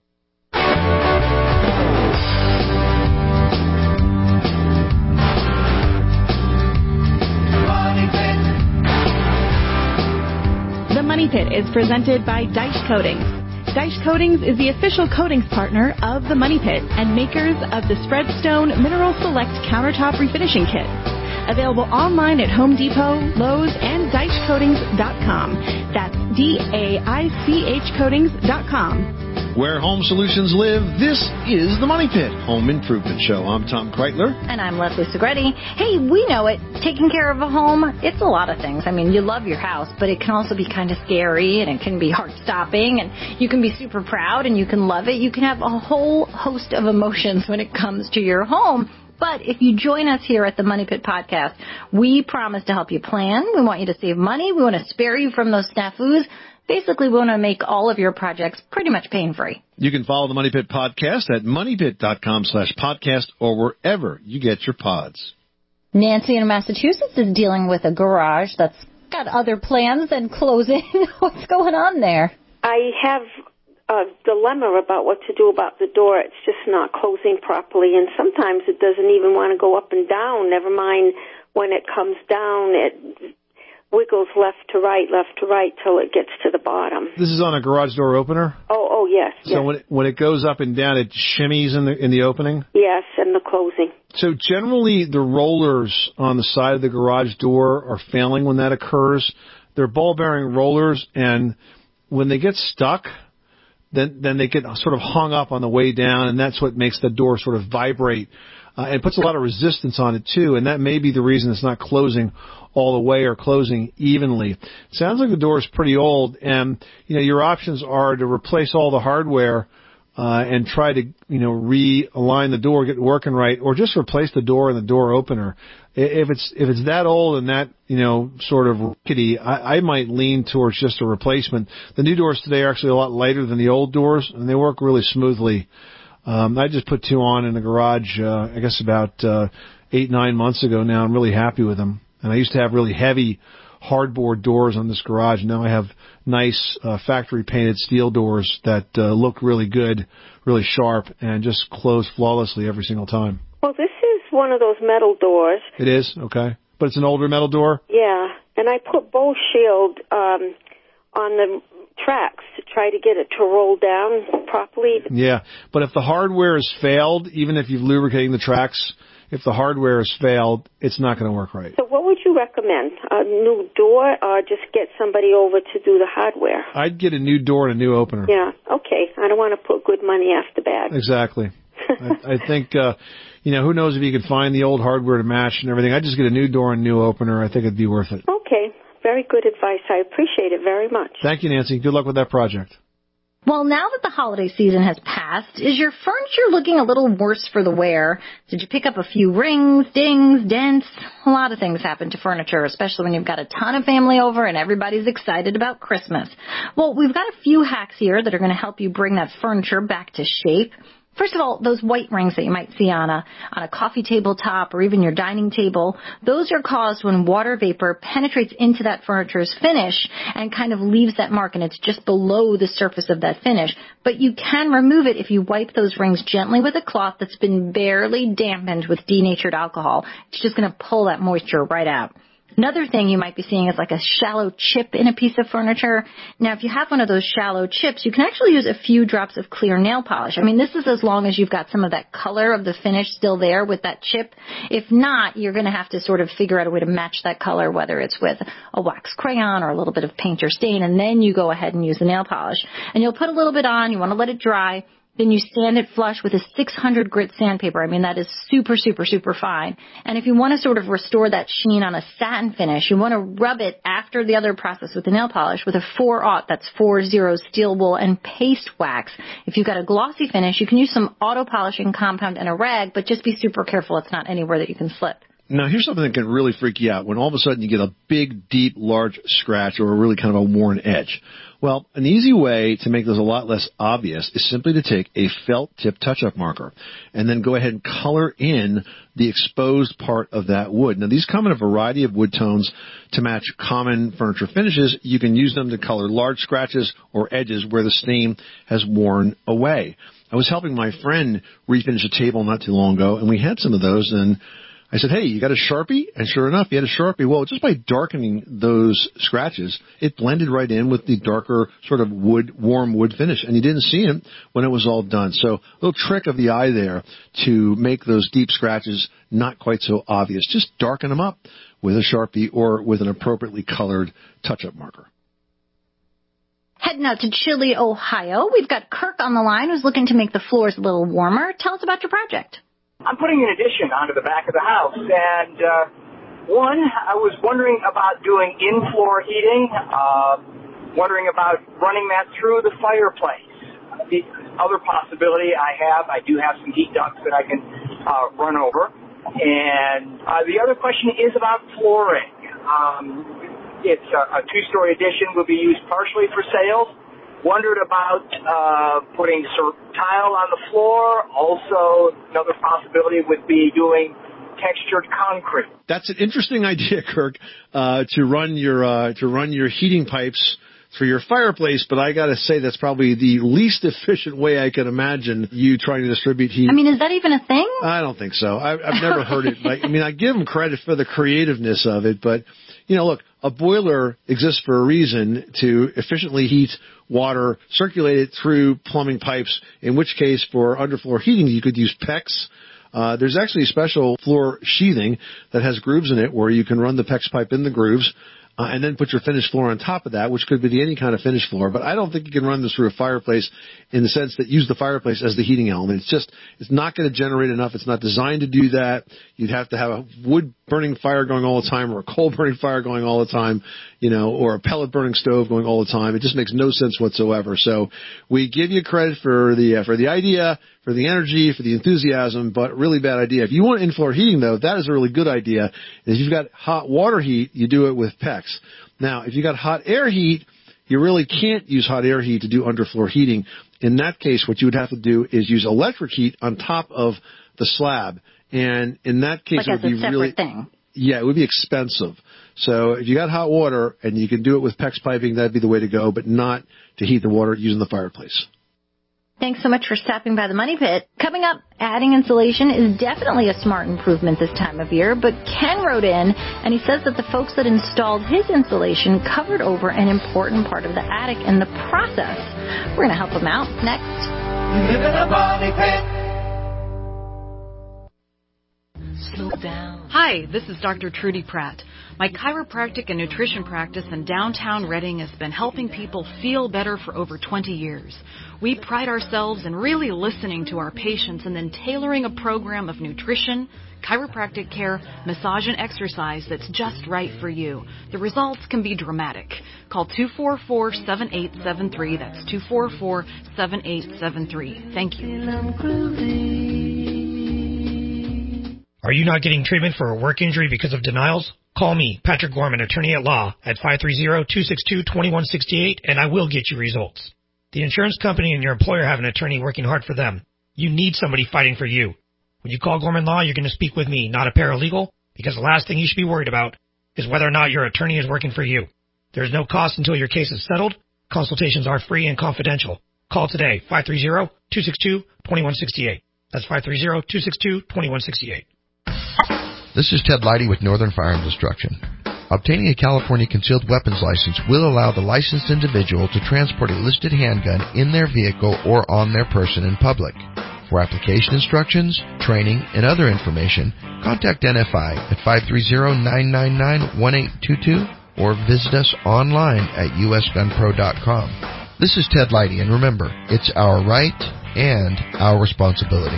The Money Pit is presented by Dice Coatings. Dice Coatings is the official coatings partner of The Money Pit and makers of the Spreadstone Mineral Select Countertop Refinishing Kit. Available online at Home Depot, Lowe's, and dice coatings dot com. That's D A I C H coatings dot com. Where home solutions live, this is the Money Pit Home Improvement Show. I'm Tom Kreitler. And I'm Leslie Segretti. Hey, we know it. Taking care of a home, it's a lot of things. I mean, you love your house, but it can also be kind of scary, and it can be heart-stopping, and you can be super proud, and you can love it. You can have a whole host of emotions when it comes to your home. But if you join us here at the Money Pit Podcast, we promise to help you plan. We want you to save money. We want to spare you from those snafus. Basically, we want to make all of your projects pretty much pain-free. You can follow the Money Pit Podcast at moneypit.com slash podcast or wherever you get your pods. Nancy in Massachusetts is dealing with a garage that's got other plans than closing. What's going on there? I have a dilemma about what to do about the door. It's just not closing properly, and sometimes it doesn't even want to go up and down, never mind when it comes down, it wiggles left to right, left to right till it gets to the bottom. This is on a garage door opener? Oh, oh yes. So yes. when it, when it goes up and down, it shimmies in the in the opening? Yes, and the closing. So generally the rollers on the side of the garage door are failing when that occurs. They're ball bearing rollers, and when they get stuck, then then they get sort of hung up on the way down, and that's what makes the door sort of vibrate. Uh, and it puts a lot of resistance on it, too, and that may be the reason it's not closing all the way or closing evenly. It sounds like the door is pretty old, and, you know, your options are to replace all the hardware uh, and try to, you know, realign the door, get it working right, or just replace the door and the door opener. If it's if it's that old and that, you know, sort of rickety, I, I might lean towards just a replacement. The new doors today are actually a lot lighter than the old doors, and they work really smoothly. Um, I just put two on in the garage, uh, I guess about uh, eight, nine months ago now. I'm really happy with them. And I used to have really heavy hardboard doors on this garage. Now I have nice uh, factory-painted steel doors that uh, look really good, really sharp, and just close flawlessly every single time. Well, this is one of those metal doors. It is? Okay. But it's an older metal door? Yeah, and I put Bow Shield um, on the tracks to try to get it to roll down properly. Yeah, but if the hardware has failed, even if you've lubricating the tracks, if the hardware has failed, it's not going to work right. So what would you recommend? A new door or just get somebody over to do the hardware? I'd get a new door and a new opener. Yeah, okay. I don't want to put good money after bad. Exactly. I, I think, uh, you know, who knows if you could find the old hardware to match and everything. I'd just get a new door and new opener. I think it'd be worth it. Okay. Very good advice. I appreciate it very much. Thank you, Nancy. Good luck with that project. Well, now that the holiday season has passed, is your furniture looking a little worse for the wear? Did you pick up a few rings, dings, dents? A lot of things happen to furniture, especially when you've got a ton of family over and everybody's excited about Christmas. Well, we've got a few hacks here that are going to help you bring that furniture back to shape. First of all, those white rings that you might see on a on a coffee table top or even your dining table, those are caused when water vapor penetrates into that furniture's finish and kind of leaves that mark, and it's just below the surface of that finish. But you can remove it if you wipe those rings gently with a cloth that's been barely dampened with denatured alcohol. It's just going to pull that moisture right out. Another thing you might be seeing is like a shallow chip in a piece of furniture. Now, if you have one of those shallow chips, you can actually use a few drops of clear nail polish. I mean, this is as long as you've got some of that color of the finish still there with that chip. If not, you're going to have to sort of figure out a way to match that color, whether it's with a wax crayon or a little bit of paint or stain, and then you go ahead and use the nail polish. And you'll put a little bit on. You want to let it dry. Then you sand it flush with a six hundred grit sandpaper. I mean, that is super, super, super fine. And if you want to sort of restore that sheen on a satin finish, you want to rub it after the other process with the nail polish with a four aught, that's four zero steel wool and paste wax. If you've got a glossy finish, you can use some auto polishing compound and a rag, but just be super careful it's not anywhere that you can slip. Now, here's something that can really freak you out when all of a sudden you get a big, deep, large scratch or a really kind of a worn edge. Well, an easy way to make those a lot less obvious is simply to take a felt tip touch-up marker and then go ahead and color in the exposed part of that wood. Now, these come in a variety of wood tones to match common furniture finishes. You can use them to color large scratches or edges where the stain has worn away. I was helping my friend refinish a table not too long ago, and we had some of those, and I said, hey, you got a Sharpie? And sure enough, he had a Sharpie. Well, just by darkening those scratches, it blended right in with the darker sort of wood, warm wood finish. And you didn't see him when it was all done. So a little trick of the eye there to make those deep scratches not quite so obvious. Just darken them up with a Sharpie or with an appropriately colored touch-up marker. Heading out to Chile, Ohio, we've got Kirk on the line who's looking to make the floors a little warmer. Tell us about your project. I'm putting an addition onto the back of the house, and uh, one, I was wondering about doing in-floor heating, uh, wondering about running that through the fireplace. The other possibility I have, I do have some heat ducts that I can uh, run over, and uh, the other question is about flooring. Um, it's a, a two-story addition, will be used partially for sales. Wondered about uh, putting sort of tile on the floor. Also, another possibility would be doing textured concrete. That's an interesting idea, Kirk, uh, to run your uh, to run your heating pipes through your fireplace, but I got to say that's probably the least efficient way I can imagine you trying to distribute heat. I mean, is that even a thing? I don't think so. I, I've never heard it. Like, I mean, I give them credit for the creativeness of it, but, you know, look, a boiler exists for a reason to efficiently heat water, circulate it through plumbing pipes, in which case for underfloor heating you could use PEX. Uh, there's actually a special floor sheathing that has grooves in it where you can run the PEX pipe in the grooves. Uh, and then put your finished floor on top of that, which could be any kind of finished floor. But I don't think you can run this through a fireplace in the sense that use the fireplace as the heating element. It's just, it's not going to generate enough. It's not designed to do that. You'd have to have a wood burning fire going all the time or a coal burning fire going all the time, you know, or a pellet burning stove going all the time. It just makes no sense whatsoever. So we give you credit for the, uh, for the idea, for the energy, for the enthusiasm, but really bad idea. If you want in-floor heating, though, that is a really good idea. If you've got hot water heat, you do it with PEX. Now, if you got hot air heat, you really can't use hot air heat to do underfloor heating. In that case, what you would have to do is use electric heat on top of the slab. And in that case, like it would as be a separate really, thing. Yeah, it would be expensive. So if you got hot water and you can do it with PEX piping, that'd be the way to go, but not to heat the water using the fireplace. Thanks so much for stopping by the Money Pit. Coming up, adding insulation is definitely a smart improvement this time of year, but Ken wrote in and he says that the folks that installed his insulation covered over an important part of the attic in the process. We're going to help him out next. You live in a Money Pit. Slow down. Hi, this is Doctor Trudy Pratt. My chiropractic and nutrition practice in downtown Reading has been helping people feel better for over twenty years. We pride ourselves in really listening to our patients and then tailoring a program of nutrition, chiropractic care, massage, and exercise that's just right for you. The results can be dramatic. Call two four four, seven eight seven three. That's two four four, seven eight seven three. Thank you. Are you not getting treatment for a work injury because of denials? Call me, Patrick Gorman, attorney at law, at five three zero, two six two, two one six eight, and I will get you results. The insurance company and your employer have an attorney working hard for them. You need somebody fighting for you. When you call Gorman Law, you're going to speak with me, not a paralegal, because the last thing you should be worried about is whether or not your attorney is working for you. There's no cost until your case is settled. Consultations are free and confidential. Call today, five three zero, two six two, two one six eight. That's five three zero, two six two, two one six eight. This is Ted Leidy with Northern Fire and Destruction. Obtaining a California concealed weapons license will allow the licensed individual to transport a listed handgun in their vehicle or on their person in public. For application instructions, training, and other information, contact N F I at five three zero, nine nine nine, one eight two two or visit us online at u s gun pro dot com. This is Ted Leidy, and remember, it's our right and our responsibility.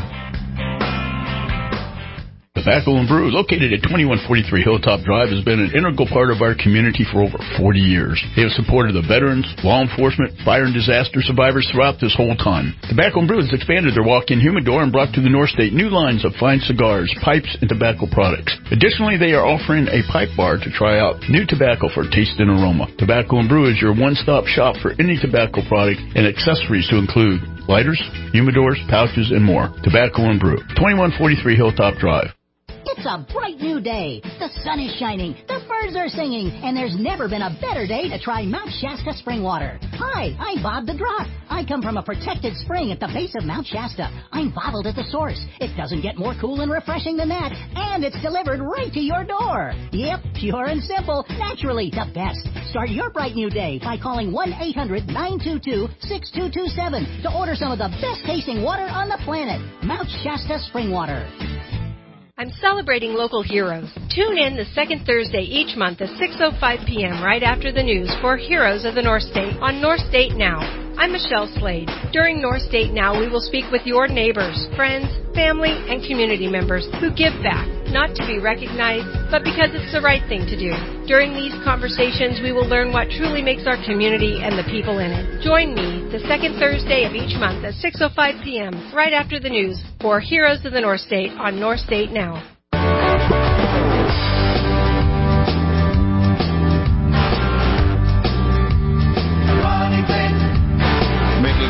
Tobacco and Brew, located at twenty-one forty-three Hilltop Drive, has been an integral part of our community for over forty years. They have supported the veterans, law enforcement, fire and disaster survivors throughout this whole time. Tobacco and Brew has expanded their walk-in humidor and brought to the North State new lines of fine cigars, pipes, and tobacco products. Additionally, they are offering a pipe bar to try out new tobacco for taste and aroma. Tobacco and Brew is your one-stop shop for any tobacco product and accessories to include lighters, humidors, pouches, and more. Tobacco and Brew, twenty-one forty-three Hilltop Drive. It's a bright new day. The sun is shining, the birds are singing, and there's never been a better day to try Mount Shasta spring water. Hi, I'm Bob the Drop. I come from a protected spring at the base of Mount Shasta. I'm bottled at the source. It doesn't get more cool and refreshing than that, and it's delivered right to your door. Yep, pure and simple, naturally the best. Start your bright new day by calling one eight hundred, nine two two, six two two seven to order some of the best tasting water on the planet. Mount Shasta spring water. I'm celebrating local heroes. Tune in the second Thursday each month at six oh five p.m. right after the news for Heroes of the North State on North State Now. I'm Michelle Slade. During North State Now, we will speak with your neighbors, friends, family, and community members who give back, not to be recognized, but because it's the right thing to do. During these conversations, we will learn what truly makes our community and the people in it. Join me the second Thursday of each month at six oh five p.m. right after the news for Heroes of the North State on North State Now.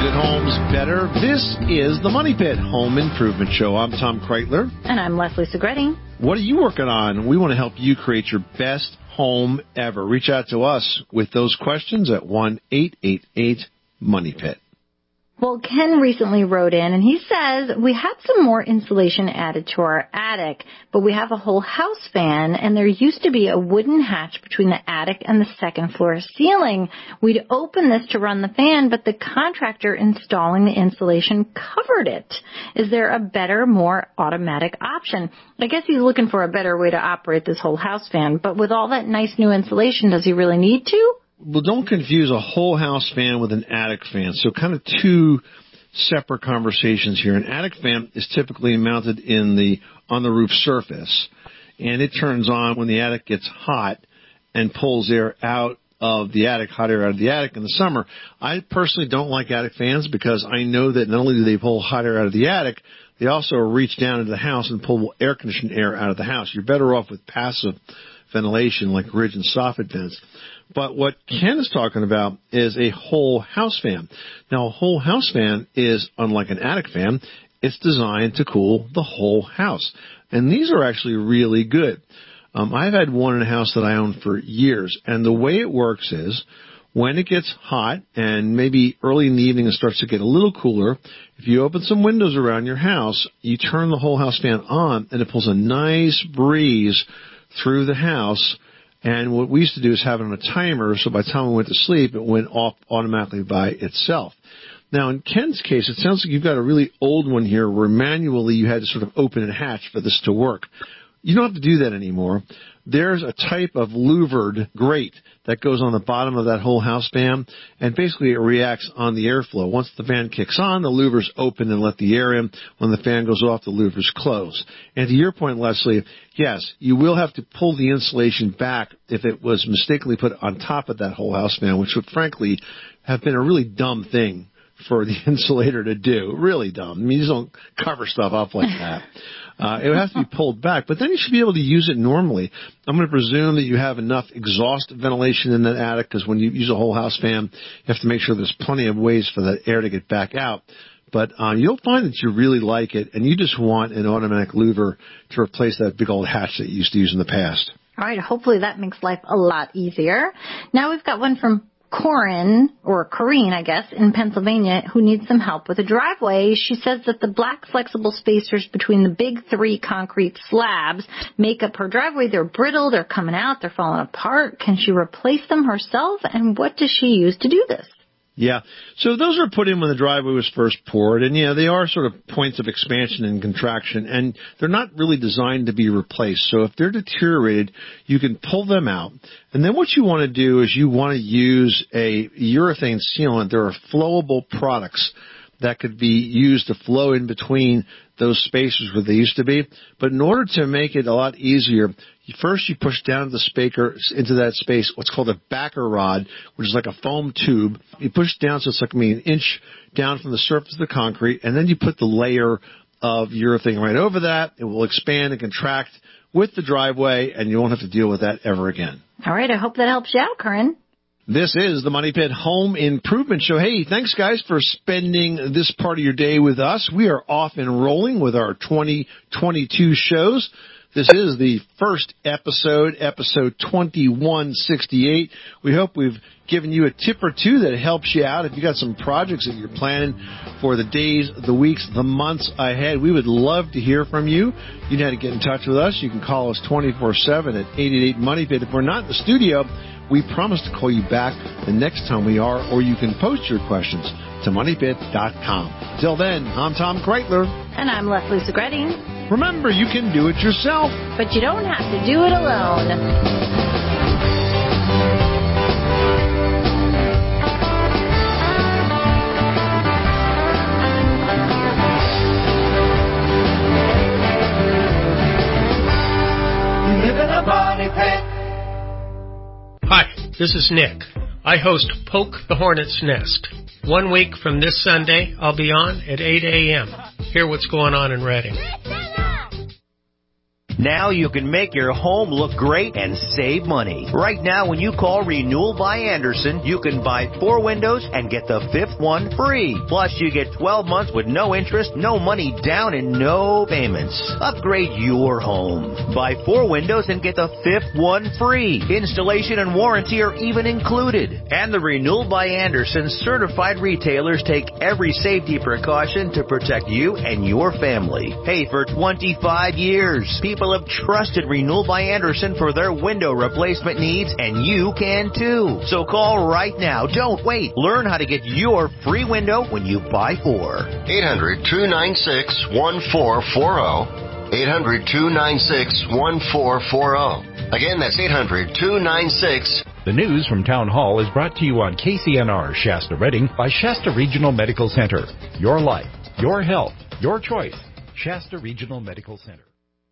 Better. This is the Money Pit Home Improvement Show. I'm Tom Kreitler. And I'm Leslie Segretti. What are you working on? We want to help you create your best home ever. Reach out to us with those questions at one eight eight eight money pit. Well, Ken recently wrote in, and he says, we had some more insulation added to our attic, but we have a whole house fan, and there used to be a wooden hatch between the attic and the second floor ceiling. We'd open this to run the fan, but the contractor installing the insulation covered it. Is there a better, more automatic option? I guess he's looking for a better way to operate this whole house fan, but with all that nice new insulation, does he really need to? Well, don't confuse a whole house fan with an attic fan. So kind of two separate conversations here. An attic fan is typically mounted in the on the roof surface, and it turns on when the attic gets hot and pulls air out of the attic, hot air out of the attic in the summer. I personally don't like attic fans because I know that not only do they pull hot air out of the attic, they also reach down into the house and pull air-conditioned air out of the house. You're better off with passive ventilation like ridge and soffit vents. But what Ken is talking about is a whole house fan. Now, a whole house fan is, unlike an attic fan, it's designed to cool the whole house. And these are actually really good. Um, I've had one in a house that I own for years. And the way it works is when it gets hot and maybe early in the evening it starts to get a little cooler, if you open some windows around your house, you turn the whole house fan on and it pulls a nice breeze through the house. And what we used to do is have it on a timer, so by the time we went to sleep, it went off automatically by itself. Now, in Ken's case, it sounds like you've got a really old one here where manually you had to sort of open a hatch for this to work. You don't have to do that anymore. There's a type of louvered grate that goes on the bottom of that whole house fan, and basically it reacts on the airflow. Once the fan kicks on, the louvers open and let the air in. When the fan goes off, the louvers close. And to your point, Leslie, yes, you will have to pull the insulation back if it was mistakenly put on top of that whole house fan, which would frankly have been a really dumb thing for the insulator to do. Really dumb. I mean, you just don't cover stuff up like that. Uh, it would have to be pulled back, but then you should be able to use it normally. I'm going to presume that you have enough exhaust ventilation in that attic, because when you use a whole house fan, you have to make sure there's plenty of ways for that air to get back out. But uh, you'll find that you really like it, and you just want an automatic louver to replace that big old hatch that you used to use in the past. All right, hopefully that makes life a lot easier. Now we've got one from Corinne, or Corrine, I guess, in Pennsylvania, who needs some help with a driveway. She says that the black flexible spacers between the big three concrete slabs make up her driveway. They're brittle, they're coming out, they're falling apart. Can she replace them herself? And what does she use to do this? Yeah. So those were put in when the driveway was first poured, and yeah, they are sort of points of expansion and contraction, and they're not really designed to be replaced. So if they're deteriorated, you can pull them out. And then what you want to do is you want to use a urethane sealant. There are flowable products that could be used to flow in between those spaces where they used to be. But in order to make it a lot easier, first you push down the spacer into that space, what's called a backer rod, which is like a foam tube. You push down so it's like maybe an inch down from the surface of the concrete, and then you put the layer of urethane right over that. It will expand and contract with the driveway, and you won't have to deal with that ever again. All right, I hope that helps you out, Corinne. This is the Money Pit Home Improvement Show. Hey, thanks, guys, for spending this part of your day with us. We are off and rolling with our twenty twenty-two shows. This is the first episode, episode twenty-one sixty-eight. We hope we've given you a tip or two that helps you out. If you got some projects that you're planning for the days, the weeks, the months ahead, we would love to hear from you. You know how to get in touch with us. You can call us twenty-four seven at eight eight eight money pit. If we're not in the studio, we promise to call you back the next time we are, or you can post your questions to money pit dot com. Till then, I'm Tom Kreitler. And I'm Leslie Segretti. Remember, you can do it yourself, but you don't have to do it alone. You live in a money pit. Hi, this is Nick. I host Poke the Hornet's Nest. One week from this Sunday, I'll be on at eight a.m. Hear what's going on in Reading. Now you can make your home look great and save money. Right now, when you call Renewal by Andersen, you can buy four windows and get the fifth one free. Plus, you get twelve months with no interest, no money down, and no payments. Upgrade your home. Buy four windows and get the fifth one free. Installation and warranty are even included. And the Renewal by Andersen certified retailers take every safety precaution to protect you and your family. Hey, for twenty-five years, people have trusted Renewal by Andersen for their window replacement needs, and you can too. So call right now. Don't wait. Learn how to get your free window when you buy four. eight hundred, two nine six, one four four zero. eight hundred, two nine six, one four four zero. Again, that's eight hundred, two nine six. The news from Town Hall is brought to you on K C N R Shasta Redding by Shasta Regional Medical Center. Your life, your health, your choice. Shasta Regional Medical Center.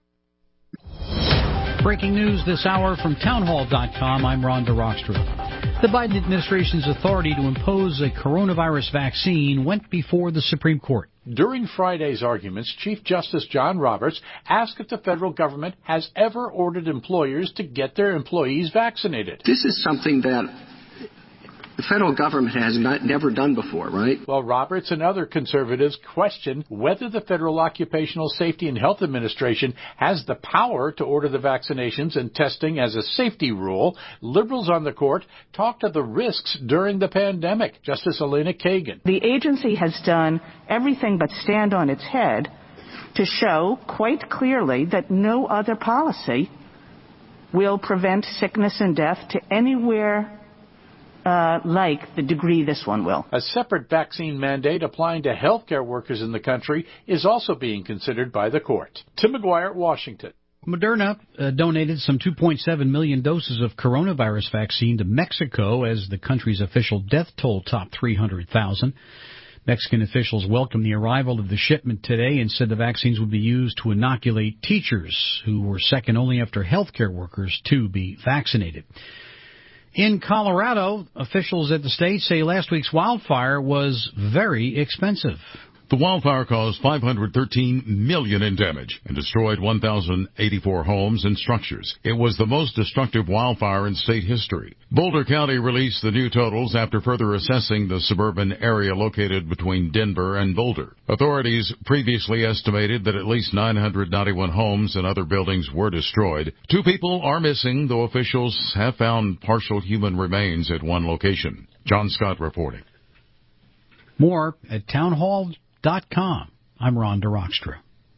Breaking news this hour from townhall dot com. I'm Rhonda Rockstrom. The Biden administration's authority to impose a coronavirus vaccine went before the Supreme Court. During Friday's arguments, Chief Justice John Roberts asked if the federal government has ever ordered employers to get their employees vaccinated. This is something that the federal government has not, never done before, right? Well, Roberts and other conservatives question whether the Federal Occupational Safety and Health Administration has the power to order the vaccinations and testing as a safety rule. Liberals on the court talked of the risks during the pandemic. Justice Elena Kagan. The agency has done everything but stand on its head to show quite clearly that no other policy will prevent sickness and death to anywhere Uh, like the degree this one will. A separate vaccine mandate applying to healthcare workers in the country is also being considered by the court. Tim McGuire, Washington. Moderna uh, donated some two point seven million doses of coronavirus vaccine to Mexico as the country's official death toll topped three hundred thousand. Mexican officials welcomed the arrival of the shipment today and said the vaccines would be used to inoculate teachers who were second only after healthcare workers to be vaccinated. In Colorado, officials at the state say last week's wildfire was very expensive. The wildfire caused five hundred thirteen million dollars in damage and destroyed one thousand eighty-four homes and structures. It was the most destructive wildfire in state history. Boulder County released the new totals after further assessing the suburban area located between Denver and Boulder. Authorities previously estimated that at least nine hundred ninety-one homes and other buildings were destroyed. Two people are missing, though officials have found partial human remains at one location. John Scott reporting. More at townhall dot com. I'm Rhonda Rockstra.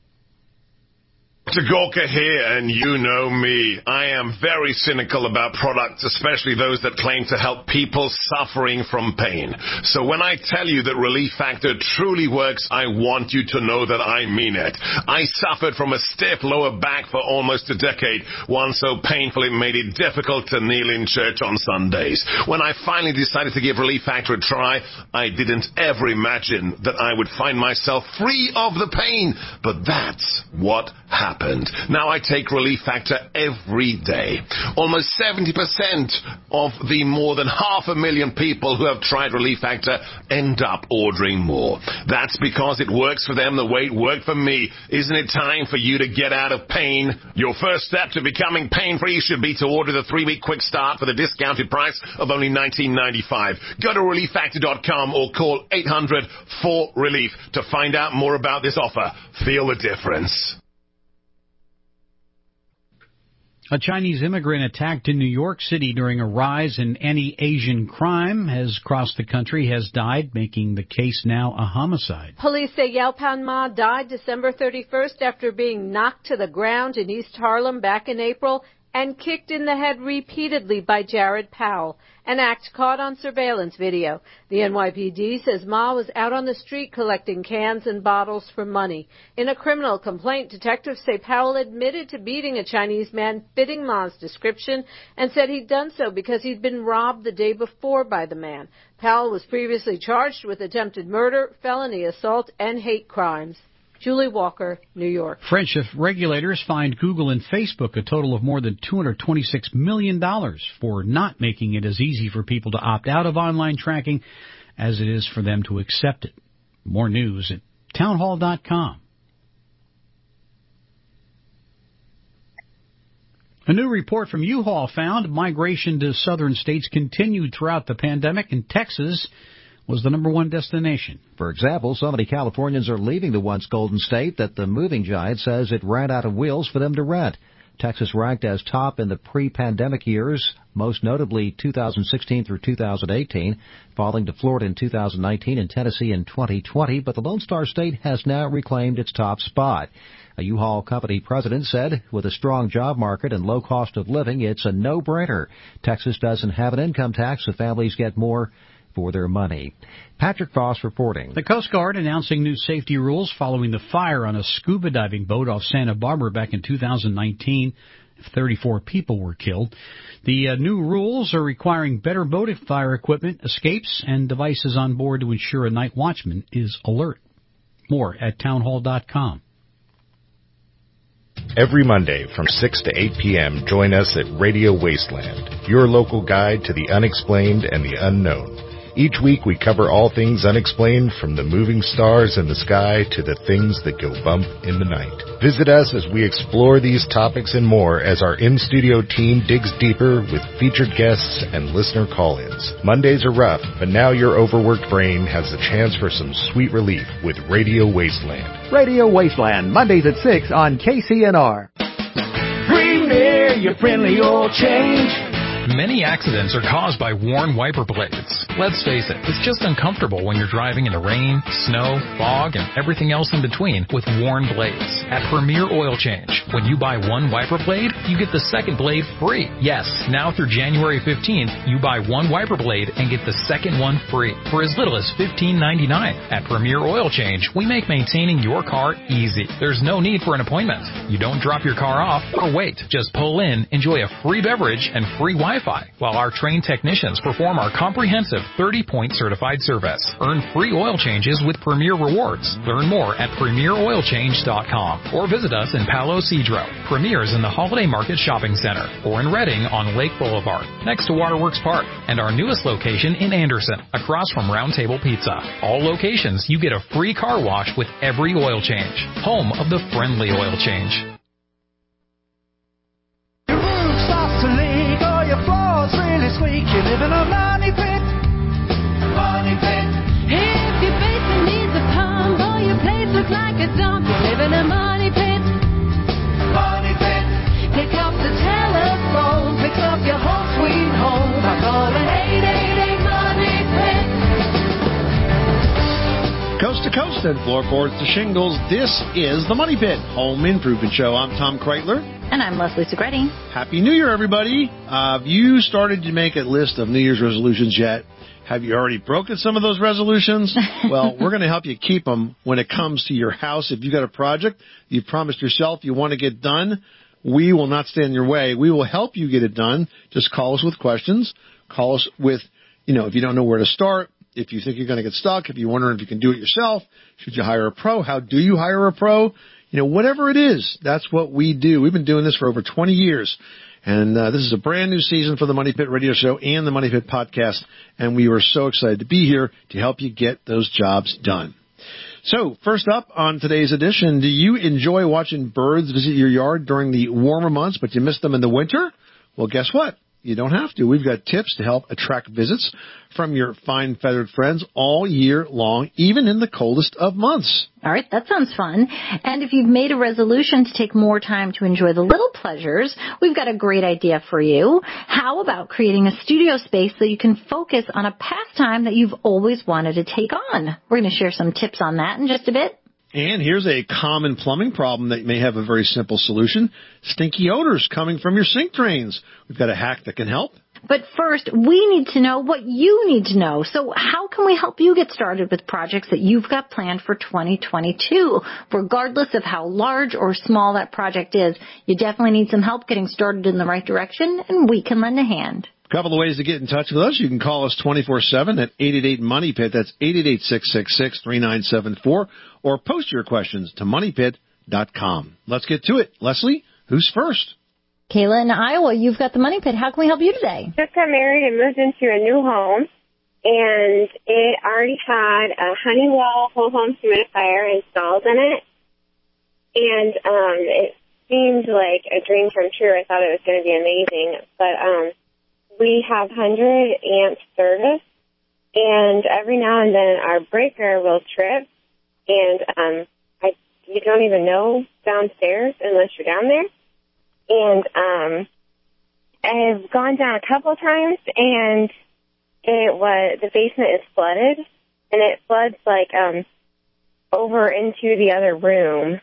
Gorka here, and you know me. I am very cynical about products, especially those that claim to help people suffering from pain. So when I tell you that Relief Factor truly works, I want you to know that I mean it. I suffered from a stiff lower back for almost a decade, one so painful it made it difficult to kneel in church on Sundays. When I finally decided to give Relief Factor a try, I didn't ever imagine that I would find myself free of the pain. But that's what happened. Now I take Relief Factor every day. Almost seventy percent of the more than half a million people who have tried Relief Factor end up ordering more. That's because it works for them the way it worked for me. Isn't it time for you to get out of pain? Your first step to becoming pain-free should be to order the three-week quick start for the discounted price of only nineteen ninety-five. Go to relief factor dot com or call eight hundred four relief to find out more about this offer. Feel the difference. A Chinese immigrant attacked in New York City during a rise in anti-Asian crime has crossed the country has died, making the case now a homicide. Police say Yao Pan Ma died December thirty-first after being knocked to the ground in East Harlem back in April and kicked in the head repeatedly by Jared Powell, an act caught on surveillance video. The N Y P D says Ma was out on the street collecting cans and bottles for money. In a criminal complaint, detectives say Powell admitted to beating a Chinese man fitting Ma's description and said he'd done so because he'd been robbed the day before by the man. Powell was previously charged with attempted murder, felony assault, and hate crimes. Julie Walker, New York. French regulators fined Google and Facebook a total of more than two hundred twenty-six million dollars for not making it as easy for people to opt out of online tracking as it is for them to accept it. More news at townhall dot com. A new report from U-Haul found migration to southern states continued throughout the pandemic, and Texas was the number one destination. For example, so many Californians are leaving the once golden state that the moving giant says it ran out of wheels for them to rent. Texas ranked as top in the pre-pandemic years, most notably two thousand sixteen through two thousand eighteen, falling to Florida in two thousand nineteen and Tennessee in twenty twenty, but the Lone Star State has now reclaimed its top spot. A U-Haul company president said, with a strong job market and low cost of living, it's a no-brainer. Texas doesn't have an income tax, so families get more for their money. Patrick Foss reporting. The Coast Guard announcing new safety rules following the fire on a scuba diving boat off Santa Barbara back in two thousand nineteen. thirty-four people were killed. The uh, new rules are requiring better boat fire equipment, escapes, and devices on board to ensure a night watchman is alert. More at townhall dot com. Every Monday from six to eight p.m., join us at Radio Wasteland, your local guide to the unexplained and the unknown. Each week we cover all things unexplained, from the moving stars in the sky to the things that go bump in the night. Visit us as we explore these topics and more as our in-studio team digs deeper with featured guests and listener call-ins. Mondays are rough, but now your overworked brain has the chance for some sweet relief with Radio Wasteland. Radio Wasteland, Mondays at six on K C N R. Premier, your friendly oil change. Many accidents are caused by worn wiper blades. Let's face it, it's just uncomfortable when you're driving in the rain, snow, fog, and everything else in between with worn blades. At Premier Oil Change, when you buy one wiper blade, you get the second blade free. Yes, now through January fifteenth, you buy one wiper blade and get the second one free for as little as fifteen ninety-nine. At Premier Oil Change, we make maintaining your car easy. There's no need for an appointment. You don't drop your car off or wait. Just pull in, enjoy a free beverage and free Wi-Fi, while our trained technicians perform our comprehensive thirty-point certified service. Earn free oil changes with Premier Rewards. Learn more at premier oil change dot com or visit us in Palo Cedro. Premier is in the Holiday Market Shopping Center or in Redding on Lake Boulevard, next to Waterworks Park, and our newest location in Anderson, across from Round Table Pizza. All locations, you get a free car wash with every oil change. Home of the friendly oil change. Your floor's really squeak. You live in a money pit. Money pit. If your basement needs a pump or your place looks like a dump, you live in a money pit. Money pit. Pick up the telephone, fix up your home sweet home by calling eight eight eight money pit. Coast to coast and floorboards to shingles, this is the Money Pit Home Improvement Show. I'm Tom Kreitler. And I'm Leslie Segretti. Happy New Year, everybody. Uh, have you started to make a list of New Year's resolutions yet? Have you already broken some of those resolutions? Well, we're going to help you keep them when it comes to your house. If you've got a project you promised yourself you want to get done, we will not stand in your way. We will help you get it done. Just call us with questions. Call us with, you know, if you don't know where to start, if you think you're going to get stuck, if you're wondering if you can do it yourself, should you hire a pro? How do you hire a pro? You know, whatever it is, that's what we do. We've been doing this for over twenty years. And uh, this is a brand new season for the Money Pit Radio Show and the Money Pit Podcast. And we are so excited to be here to help you get those jobs done. So, first up on today's edition, do you enjoy watching birds visit your yard during the warmer months, but you miss them in the winter? Well, guess what? You don't have to. We've got tips to help attract visits from your fine feathered friends all year long, even in the coldest of months. All right, that sounds fun. And if you've made a resolution to take more time to enjoy the little pleasures, we've got a great idea for you. How about creating a studio space so you can focus on a pastime that you've always wanted to take on? We're going to share some tips on that in just a bit. And here's a common plumbing problem that may have a very simple solution. Stinky odors coming from your sink drains. We've got a hack that can help. But first, we need to know what you need to know. So how can we help you get started with projects that you've got planned for twenty twenty-two? Regardless of how large or small that project is, you definitely need some help getting started in the right direction, and we can lend a hand. A couple of ways to get in touch with us. You can call us twenty-four seven at eight eight eight money pit. That's eight eight eight, six six six, three nine seven four. Or post your questions to money pit dot com. Let's get to it. Leslie, who's first? Kayla in Iowa, you've got the Money Pit. How can we help you today? Just got married and moved into a new home, and it already had a Honeywell whole home humidifier installed in it. And um, it seemed like a dream come true. I thought it was going to be amazing. But um, we have one hundred amp service, and every now and then our breaker will trip, and um, I you don't even know downstairs unless you're down there. And um, I've gone down a couple times, and it was the basement is flooded, and it floods like um over into the other room,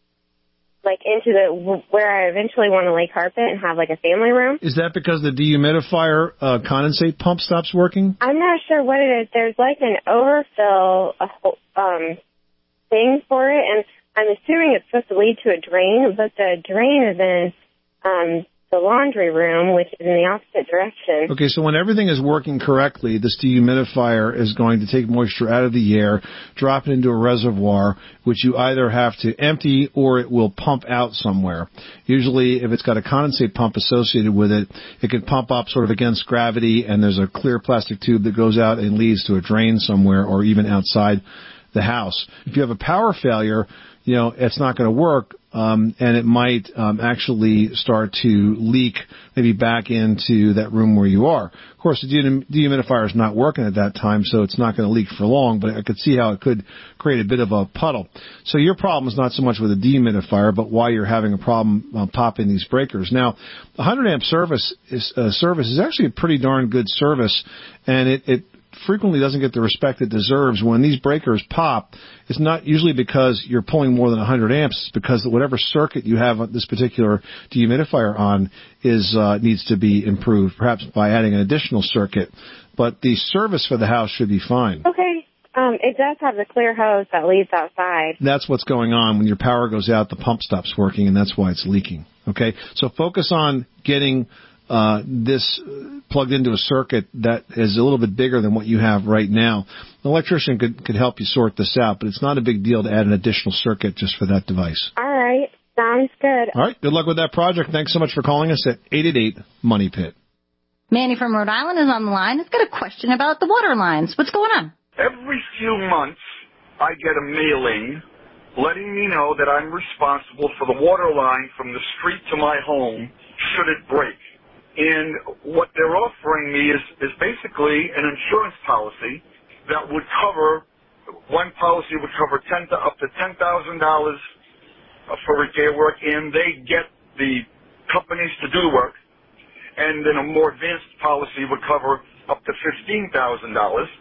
like into the where I eventually want to lay carpet and have like a family room. Is that because the dehumidifier uh, condensate pump stops working? I'm not sure what it is. There's like an overfill uh, um thing for it, and I'm assuming it's supposed to lead to a drain, but the drain is in um the laundry room, which is in the opposite direction. Okay, so when everything is working correctly, this dehumidifier is going to take moisture out of the air, drop it into a reservoir, which you either have to empty or it will pump out somewhere. Usually, if it's got a condensate pump associated with it, it can pump up sort of against gravity, and there's a clear plastic tube that goes out and leads to a drain somewhere or even outside the house. If you have a power failure, you know, it's not going to work, um, and it might um, actually start to leak maybe back into that room where you are. Of course, the dehumidifier is not working at that time, so it's not going to leak for long, but I could see how it could create a bit of a puddle. So your problem is not so much with the dehumidifier, but why you're having a problem uh, popping these breakers. Now, the one hundred amp service is, uh, service is actually a pretty darn good service, and it, it frequently doesn't get the respect it deserves. When these breakers pop, it's not usually because you're pulling more than one hundred amps. It's because whatever circuit you have this particular dehumidifier on is uh, needs to be improved, perhaps by adding an additional circuit. But the service for the house should be fine. Okay. Um, it does have the clear hose that leads outside. That's what's going on. When your power goes out, the pump stops working, and that's why it's leaking. Okay? So focus on getting Uh, this plugged into a circuit that is a little bit bigger than what you have right now. An electrician could, could help you sort this out, but it's not a big deal to add an additional circuit just for that device. All right. Sounds good. All right. Good luck with that project. Thanks so much for calling us at eight eight eight, money pit. Manny from Rhode Island is on the line. He's got a question about the water lines. What's going on? Every few months, I get a mailing letting me know that I'm responsible for the water line from the street to my home should it break. And what they're offering me is, is basically an insurance policy that would cover, one policy would cover ten to, up to ten thousand dollars for repair work, and they get the companies to do the work. And then a more advanced policy would cover up to fifteen thousand dollars.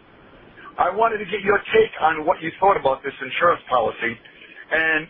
I wanted to get your take on what you thought about this insurance policy and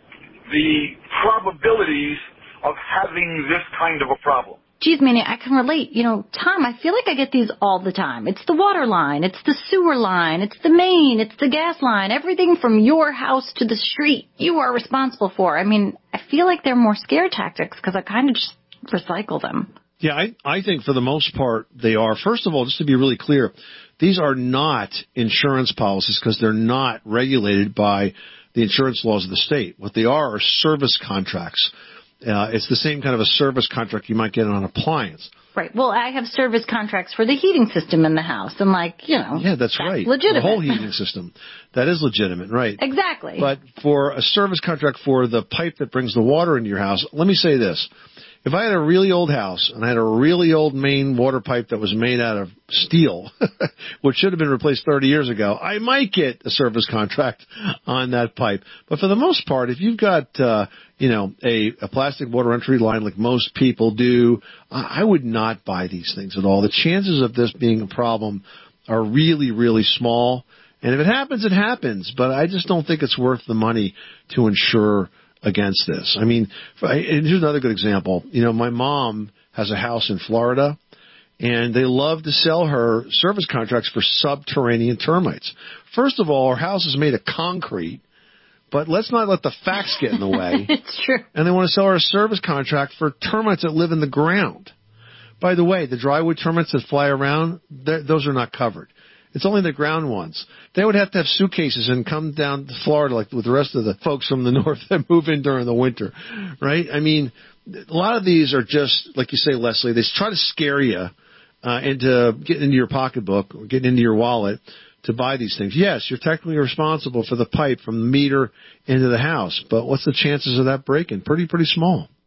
the probabilities of having this kind of a problem. Geez, Manny, I can relate. You know, Tom, I feel like I get these all the time. It's the water line, it's the sewer line, it's the main, it's the gas line, everything from your house to the street you are responsible for. I mean, I feel like they're more scare tactics because I kind of just recycle them. Yeah, I, I think for the most part they are. First of all, just to be really clear, these are not insurance policies because they're not regulated by the insurance laws of the state. What they are are service contracts. Uh, it's the same kind of a service contract you might get on an appliance. Right. Well, I have service contracts for the heating system in the house, and like, you know. Yeah, that's, that's right. Legitimate. The whole heating system. That is legitimate, right. Exactly. But for a service contract for the pipe that brings the water into your house, let me say this. If I had a really old house and I had a really old main water pipe that was made out of steel, which should have been replaced thirty years ago, I might get a service contract on that pipe. But for the most part, if you've got, uh, you know, a, a plastic water entry line like most people do, I would not buy these things at all. The chances of this being a problem are really, really small. And if it happens, it happens. But I just don't think it's worth the money to insure against this. I mean, and here's another good example. You know, my mom has a house in Florida, and they love to sell her service contracts for subterranean termites. First of all, her house is made of concrete, but let's not let the facts get in the way. It's true. And they want to sell her a service contract for termites that live in the ground. By the way, the drywood termites that fly around, those are not covered. It's only the ground ones. They would have to have suitcases and come down to Florida like with the rest of the folks from the north that move in during the winter, right? I mean, a lot of these are just, like you say, Leslie, they try to scare you uh, into getting into your pocketbook or getting into your wallet to buy these things. Yes, you're technically responsible for the pipe from the meter into the house, but what's the chances of that breaking? Pretty, pretty small.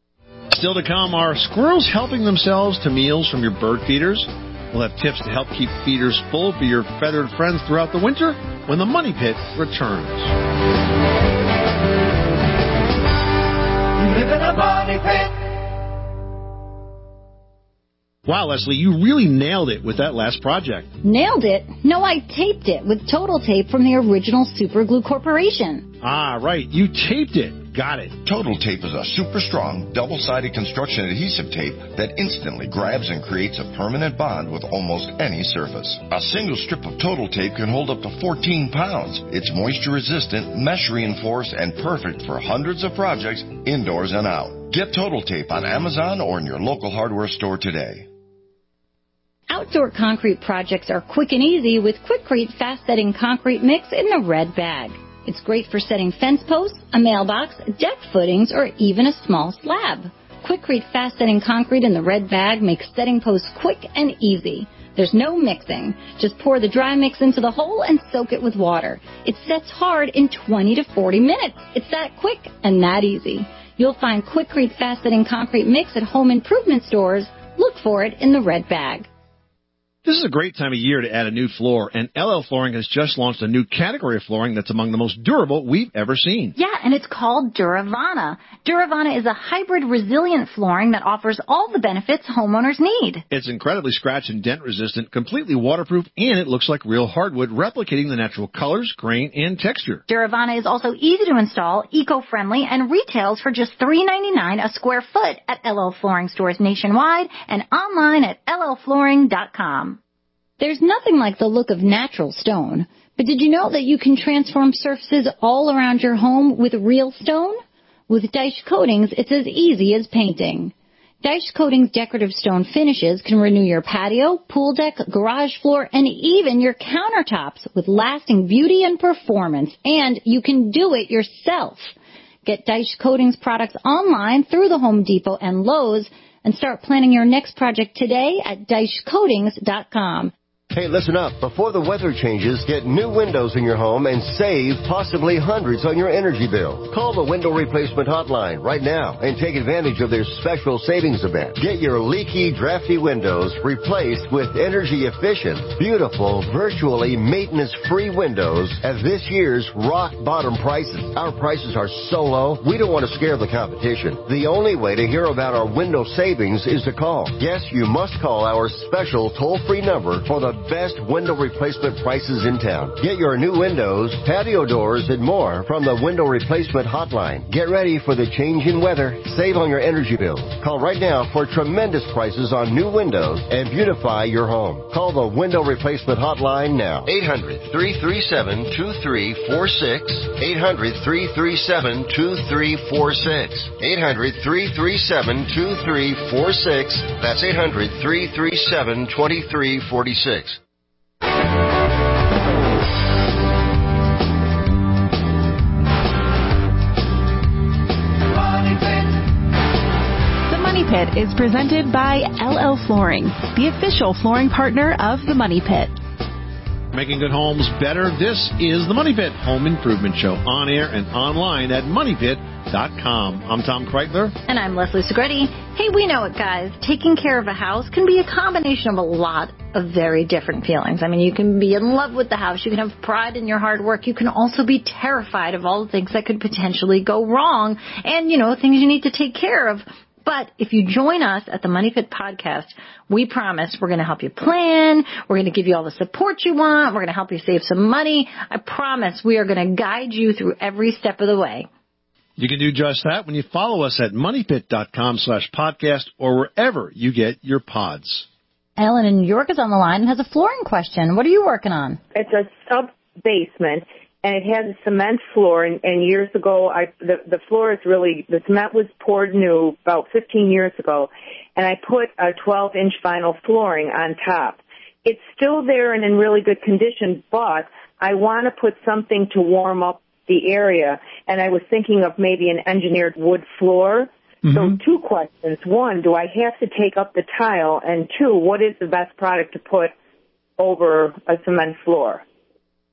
Still to come, are squirrels helping themselves to meals from your bird feeders? We'll have tips to help keep feeders full for your feathered friends throughout the winter when the Money Pit returns. You live in a money pit. Wow, Leslie, you really nailed it with that last project. Nailed it? No, I taped it with Total Tape from the original Super Glue Corporation. Ah, right. You taped it. Got it. Total Tape is a super strong, double-sided construction adhesive tape that instantly grabs and creates a permanent bond with almost any surface. A single strip of Total Tape can hold up to fourteen pounds. It's moisture-resistant, mesh-reinforced, and perfect for hundreds of projects indoors and out. Get Total Tape on Amazon or in your local hardware store today. Outdoor concrete projects are quick and easy with Quikrete fast-setting concrete mix in the red bag. It's great for setting fence posts, a mailbox, deck footings, or even a small slab. Quikrete fast-setting concrete in the red bag makes setting posts quick and easy. There's no mixing. Just pour the dry mix into the hole and soak it with water. It sets hard in twenty to forty minutes. It's that quick and that easy. You'll find Quikrete fast-setting concrete mix at home improvement stores. Look for it in the red bag. This is a great time of year to add a new floor, and L L Flooring has just launched a new category of flooring that's among the most durable we've ever seen. Yeah, and it's called Duravana. Duravana is a hybrid resilient flooring that offers all the benefits homeowners need. It's incredibly scratch and dent resistant, completely waterproof, and it looks like real hardwood, replicating the natural colors, grain, and texture. Duravana is also easy to install, eco-friendly, and retails for just three ninety-nine a square foot at L L Flooring stores nationwide and online at L L flooring dot com. There's nothing like the look of natural stone, but did you know that you can transform surfaces all around your home with real stone? With Deitsch Coatings, it's as easy as painting. Deitsch Coatings decorative stone finishes can renew your patio, pool deck, garage floor, and even your countertops with lasting beauty and performance, and you can do it yourself. Get Deitsch Coatings products online through the Home Depot and Lowe's, and start planning your next project today at Deitsch Coatings dot com. Hey, listen up. Before the weather changes, get new windows in your home and save possibly hundreds on your energy bill. Call the Window Replacement Hotline right now and take advantage of their special savings event. Get your leaky, drafty windows replaced with energy-efficient, beautiful, virtually maintenance-free windows at this year's rock-bottom prices. Our prices are so low, we don't want to scare the competition. The only way to hear about our window savings is to call. Yes, you must call our special toll-free number for the best window replacement prices in town. Get your new windows, patio doors, and more from the Window Replacement Hotline. Get ready for the change in weather. Save on your energy bill. Call right now for tremendous prices on new windows and beautify your home. Call the Window Replacement Hotline now. eight hundred, three three seven, two three four six. eight hundred, three three seven, two three four six. eight hundred, three three seven, two three four six. That's eight hundred, three three seven, two three four six. Pit is presented by L L Flooring, the official flooring partner of the Money Pit. Making good homes better, this is the Money Pit Home Improvement Show, on air and online at money pit dot com. I'm Tom Kreitler. And I'm Leslie Segretti. Hey, we know it, guys. Taking care of a house can be a combination of a lot of very different feelings. I mean, you can be in love with the house. You can have pride in your hard work. You can also be terrified of all the things that could potentially go wrong and, you know, things you need to take care of. But if you join us at the Money Pit Podcast, we promise we're going to help you plan. We're going to give you all the support you want. We're going to help you save some money. I promise we are going to guide you through every step of the way. You can do just that when you follow us at money pit dot com slash podcast or wherever you get your pods. Ellen in New York is on the line and has a flooring question. What are you working on? It's a sub-basement. And it has a cement floor, and, and years ago, I the, the floor is really, the cement was poured new about fifteen years ago, and I put a twelve-inch vinyl flooring on top. It's still there and in really good condition, but I want to put something to warm up the area, and I was thinking of maybe an engineered wood floor. Mm-hmm. So two questions. One, do I have to take up the tile? And two, what is the best product to put over a cement floor?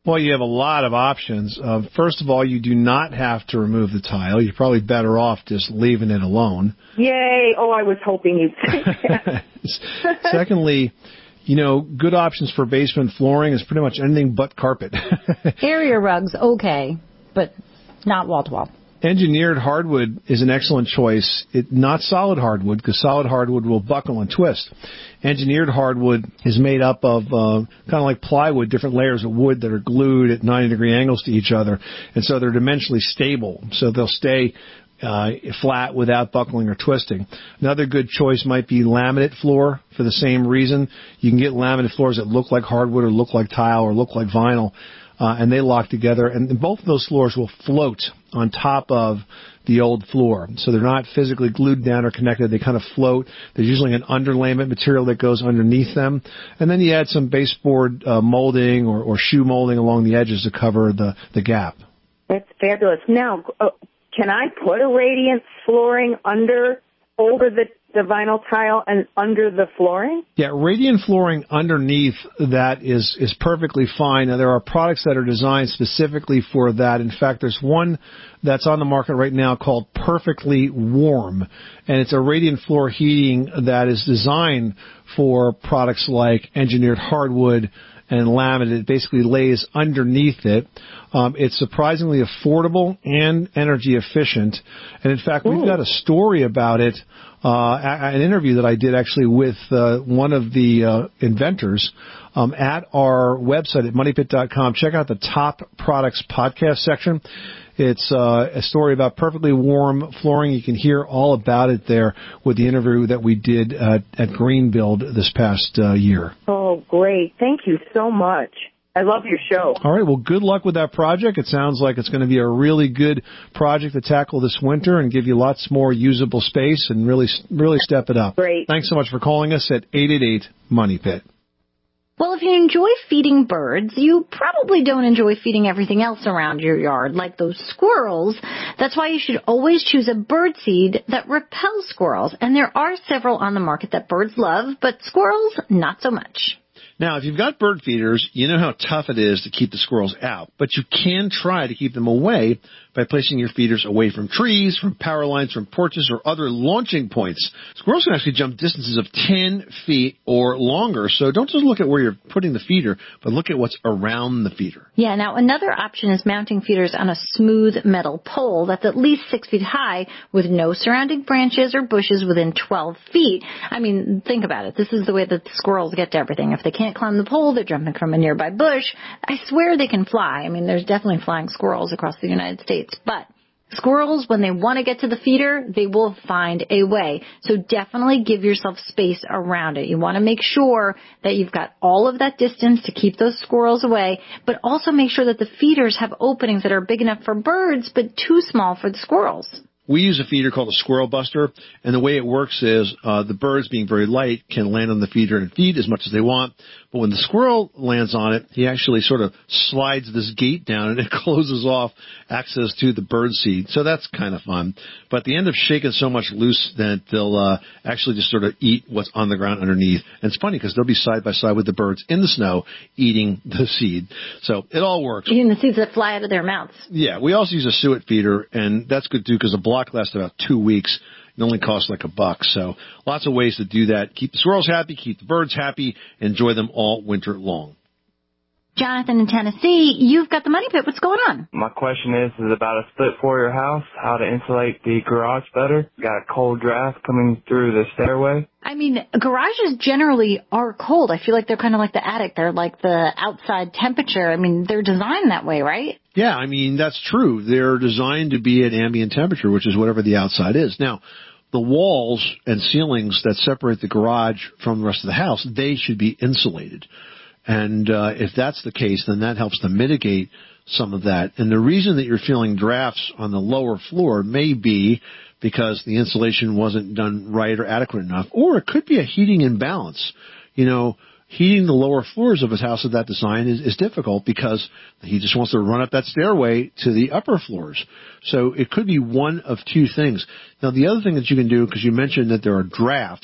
Well, you have a lot of options. Uh, first of all, you do not have to remove the tile. You're probably better off just leaving it alone. Yay. Oh, I was hoping you'd say that. Secondly, you know, good options for basement flooring is pretty much anything but carpet. Area rugs, okay, but not wall-to-wall. Engineered hardwood is an excellent choice. It, not solid hardwood, because solid hardwood will buckle and twist. Engineered hardwood is made up of uh, kind of like plywood, different layers of wood that are glued at ninety degree angles to each other, and so they're dimensionally stable, so they'll stay uh, flat without buckling or twisting. Another good choice might be laminate floor for the same reason. You can get laminate floors that look like hardwood or look like tile or look like vinyl. Uh, and they lock together, and both of those floors will float on top of the old floor. So they're not physically glued down or connected. They kind of float. There's usually an underlayment material that goes underneath them. And then you add some baseboard uh, molding or, or shoe molding along the edges to cover the, the gap. That's fabulous. Now, uh, can I put a radiant flooring under, over the the vinyl tile and under the flooring? Yeah, radiant flooring underneath that is, is perfectly fine. Now, there are products that are designed specifically for that. In fact, there's one that's on the market right now called Perfectly Warm, and it's a radiant floor heating that is designed for products like engineered hardwood and laminate. It basically lays underneath it. Um, it's surprisingly affordable and energy efficient. And in fact, we've got a story about it, uh, an interview that I did actually with uh, one of the uh, inventors um, at our website at money pit dot com. Check out the Top Products podcast section. It's uh, a story about perfectly warm flooring. You can hear all about it there with the interview that we did uh, at Greenbuild this past uh, year. Oh, great. Thank you so much. I love your show. All right. Well, good luck with that project. It sounds like it's going to be a really good project to tackle this winter and give you lots more usable space and really, really step it up. Great. Thanks so much for calling us at eight eight eight, money pit. Well, if you enjoy feeding birds, you probably don't enjoy feeding everything else around your yard, like those squirrels. That's why you should always choose a bird seed that repels squirrels. And there are several on the market that birds love, but squirrels, not so much. Now, if you've got bird feeders, you know how tough it is to keep the squirrels out, but you can try to keep them away by placing your feeders away from trees, from power lines, from porches, or other launching points. Squirrels can actually jump distances of ten feet or longer, so don't just look at where you're putting the feeder, but look at what's around the feeder. Yeah, now another option is mounting feeders on a smooth metal pole that's at least six feet high with no surrounding branches or bushes within twelve feet. I mean, think about it. This is the way that the squirrels get to everything. If they can't climb the pole, they're jumping from a nearby bush. I swear they can fly. I mean, there's definitely flying squirrels across the United States. But squirrels, when they want to get to the feeder, they will find a way. So definitely give yourself space around it. You want to make sure that you've got all of that distance to keep those squirrels away, but also make sure that the feeders have openings that are big enough for birds, but too small for the squirrels. We use a feeder called a Squirrel Buster, and the way it works is uh, the birds, being very light, can land on the feeder and feed as much as they want. But when the squirrel lands on it, he actually sort of slides this gate down, and it closes off access to the bird seed. So that's kind of fun. But they end up shaking so much loose that they'll uh, actually just sort of eat what's on the ground underneath. And it's funny because they'll be side by side with the birds in the snow eating the seed. So it all works. Eating the seeds that fly out of their mouths. Yeah, we also use a suet feeder, and that's good too because a block lasts about two weeks. It only costs like a buck. So lots of ways to do that. Keep the squirrels happy, keep the birds happy, enjoy them all winter long. Jonathan in Tennessee, you've got the Money Pit. What's going on? My question is, is about a split for your house, how to insulate the garage better. Got a cold draft coming through the stairway. I mean, garages generally are cold. I feel like they're kind of like the attic. They're like the outside temperature. I mean, they're designed that way, right? Yeah, I mean, that's true. They're designed to be at ambient temperature, which is whatever the outside is. Now, the walls and ceilings that separate the garage from the rest of the house, they should be insulated. And uh, if that's the case, then that helps to mitigate some of that. And the reason that you're feeling drafts on the lower floor may be because the insulation wasn't done right or adequate enough, or it could be a heating imbalance. You know, heating the lower floors of his house of that design is, is difficult because he just wants to run up that stairway to the upper floors. So it could be one of two things. Now, the other thing that you can do, because you mentioned that there are drafts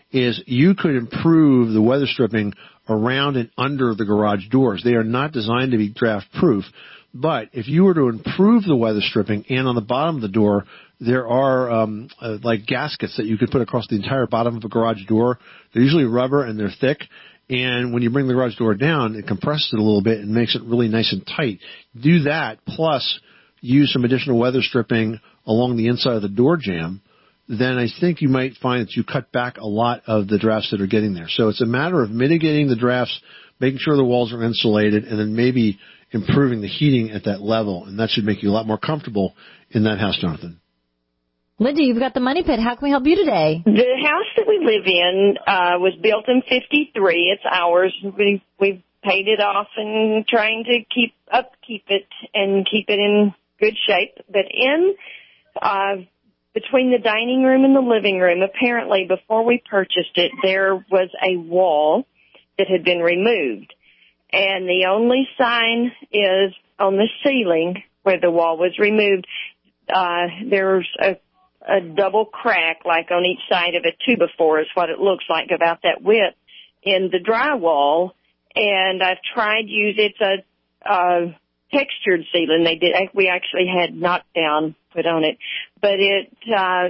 is you could improve the weather stripping around and under the garage doors. They are not designed to be draft-proof, but if you were to improve the weather stripping and on the bottom of the door, there are um, uh, like gaskets that you could put across the entire bottom of a garage door. They're usually rubber and they're thick. And when you bring the garage door down, it compresses it a little bit and makes it really nice and tight. Do that, plus use some additional weather stripping along the inside of the door jamb, then I think you might find that you cut back a lot of the drafts that are getting there. So it's a matter of mitigating the drafts, making sure the walls are insulated, and then maybe improving the heating at that level. And that should make you a lot more comfortable in that house, Jonathan. Linda, you've got the Money Pit. How can we help you today? The house that we live in uh, was built in fifty-three. It's ours. We, we've paid it off and trying to keep upkeep it and keep it in good shape. But in uh, between the dining room and the living room, apparently before we purchased it, there was a wall that had been removed. And the only sign is on the ceiling where the wall was removed. Uh, there's a a double crack, like on each side of a two by four is what it looks like, about that width in the drywall. And I've tried use it's a uh, textured ceiling. They did. We actually had knockdown put on it, but it uh,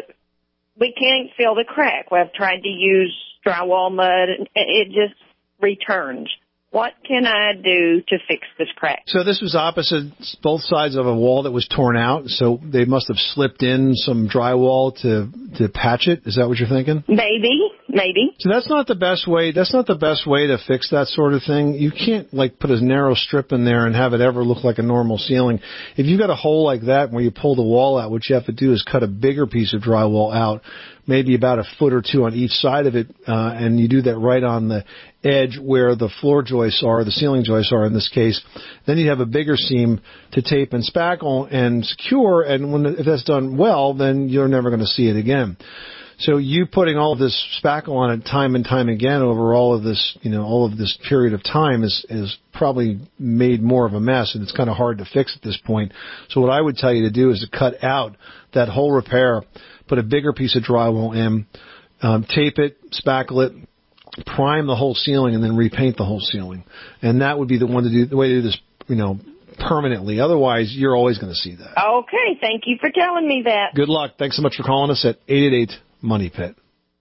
we can't fill the crack. I've tried to use drywall mud, and it just returns. What can I do to fix this crack? So this was opposite both sides of a wall that was torn out, so they must have slipped in some drywall to to patch it. Is that what you're thinking? Maybe, maybe. So that's not the best way. That's not the best way to fix that sort of thing. You can't like put a narrow strip in there and have it ever look like a normal ceiling. If you've got a hole like that where you pull the wall out, what you have to do is cut a bigger piece of drywall out, maybe about a foot or two on each side of it, uh, and you do that right on the edge where the floor joists are, the ceiling joists are in this case. Then you have a bigger seam to tape and spackle and secure, and when if that's done well, then you're never going to see it again. So you putting all of this spackle on it time and time again over all of this, you know, all of this period of time is, is probably made more of a mess, and it's kind of hard to fix at this point. So what I would tell you to do is to cut out that whole repair, put a bigger piece of drywall in, um, tape it, spackle it, prime the whole ceiling, and then repaint the whole ceiling. And that would be the one to do, the way to do this, you know, permanently. Otherwise, you're always going to see that. Okay, thank you for telling me that. Good luck. Thanks so much for calling us at eight eight eight Money Pit.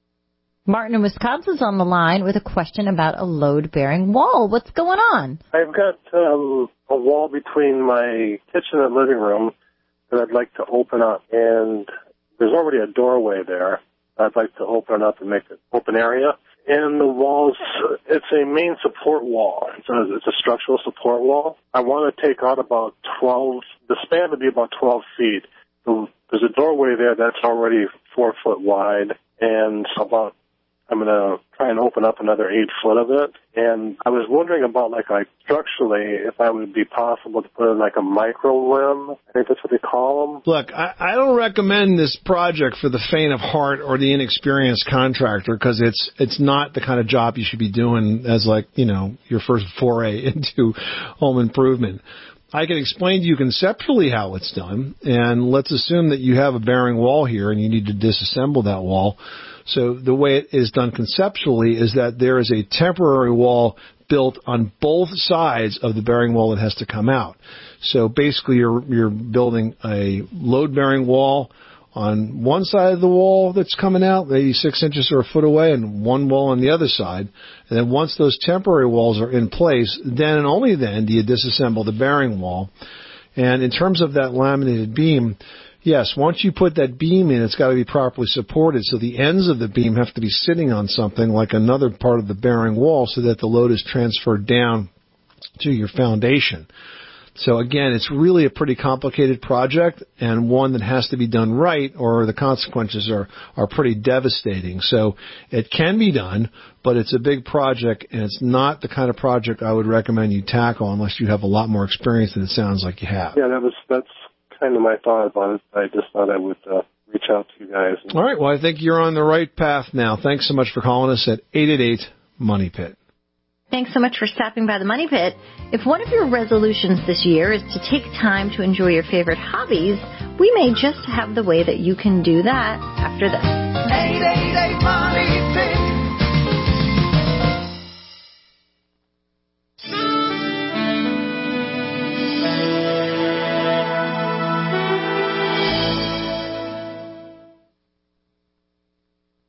Martin in Wisconsin's on the line with a question about a load-bearing wall. What's going on? I've got um, a wall between my kitchen and living room that I'd like to open up, and there's already a doorway there. I'd like to open it up and make it open area. And the walls, it's a main support wall. It's a, it's a structural support wall. I want to take out about twelve, the span would be about twelve feet. There's a doorway there that's already four foot wide, and about, I'm going to try and open up another eight foot of it. And I was wondering about, like, like structurally, if I would be possible to put in, like, a micro limb. I think that's what they call them. Look, I, I don't recommend this project for the faint of heart or the inexperienced contractor, because it's it's not the kind of job you should be doing as, like, you know, your first foray into home improvement. I can explain to you conceptually how it's done, and let's assume that you have a bearing wall here and you need to disassemble that wall. So the way it is done conceptually is that there is a temporary wall built on both sides of the bearing wall that has to come out. So basically you're you're building a load-bearing wall on one side of the wall that's coming out, maybe six inches or a foot away, and one wall on the other side. And then once those temporary walls are in place, then and only then do you disassemble the bearing wall. And in terms of that laminated beam, yes, once you put that beam in, it's got to be properly supported. So the ends of the beam have to be sitting on something like another part of the bearing wall so that the load is transferred down to your foundation. So again, it's really a pretty complicated project, and one that has to be done right, or the consequences are, are pretty devastating. So it can be done, but it's a big project, and it's not the kind of project I would recommend you tackle unless you have a lot more experience than it sounds like you have. Yeah, that was that's kind of my thought about it. I just thought I would uh, reach out to you guys. All right, well, I think you're on the right path now. Thanks so much for calling us at eight eight eight Money Pit. Thanks so much for stopping by the Money Pit. If one of your resolutions this year is to take time to enjoy your favorite hobbies, we may just have the way that you can do that after this. eight eight eight Money Pit.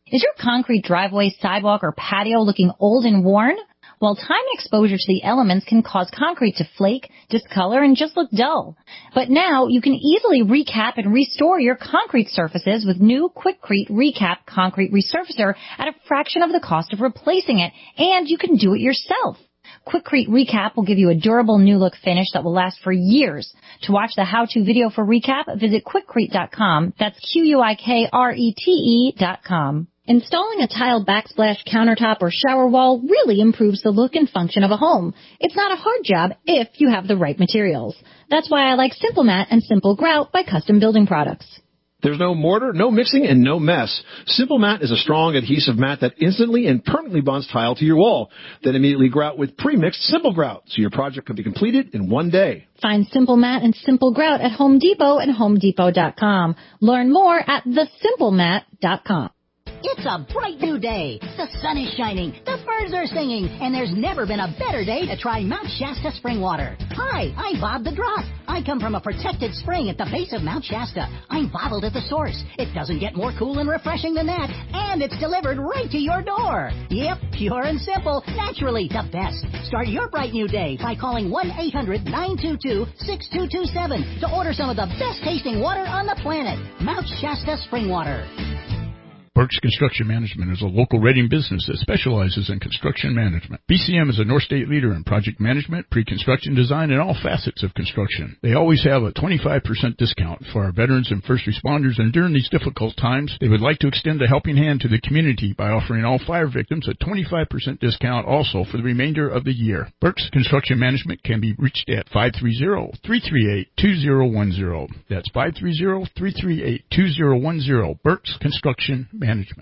Is your concrete driveway, sidewalk, or patio looking old and worn? Well, time and exposure to the elements can cause concrete to flake, discolor, and just look dull. But now you can easily recap and restore your concrete surfaces with new Quikrete Recap Concrete Resurfacer at a fraction of the cost of replacing it, and you can do it yourself. Quikrete Recap will give you a durable new look finish that will last for years. To watch the how-to video for Recap, visit Quikrete dot com. That's Q U I K R E T E dot com. Installing a tile backsplash countertop or shower wall really improves the look and function of a home. It's not a hard job if you have the right materials. That's why I like Simple Mat and Simple Grout by Custom Building Products. There's no mortar, no mixing, and no mess. Simple Mat is a strong adhesive mat that instantly and permanently bonds tile to your wall. Then immediately grout with pre-mixed Simple Grout, so your project can be completed in one day. Find Simple Mat and Simple Grout at Home Depot and Home Depot dot com. Learn more at the simple mat dot com. It's a bright new day. The sun is shining, the birds are singing, and there's never been a better day to try Mount Shasta spring water. Hi, I'm Bob the Drop. I come from a protected spring at the base of Mount Shasta. I'm bottled at the source. It doesn't get more cool and refreshing than that, and it's delivered right to your door. Yep, pure and simple, naturally the best. Start your bright new day by calling one eight hundred nine two two six two two seven to order some of the best tasting water on the planet. Mount Shasta spring water. Burke's Construction Management is a local Reading business that specializes in construction management. B C M is a North State leader in project management, pre-construction design, and all facets of construction. They always have a twenty-five percent discount for our veterans and first responders, and during these difficult times, they would like to extend a helping hand to the community by offering all fire victims a twenty-five percent discount also for the remainder of the year. Burke's Construction Management can be reached at five three zero, three three eight, two zero one zero. That's five three zero, three three eight, two zero one zero. Burke's Construction Management. Management.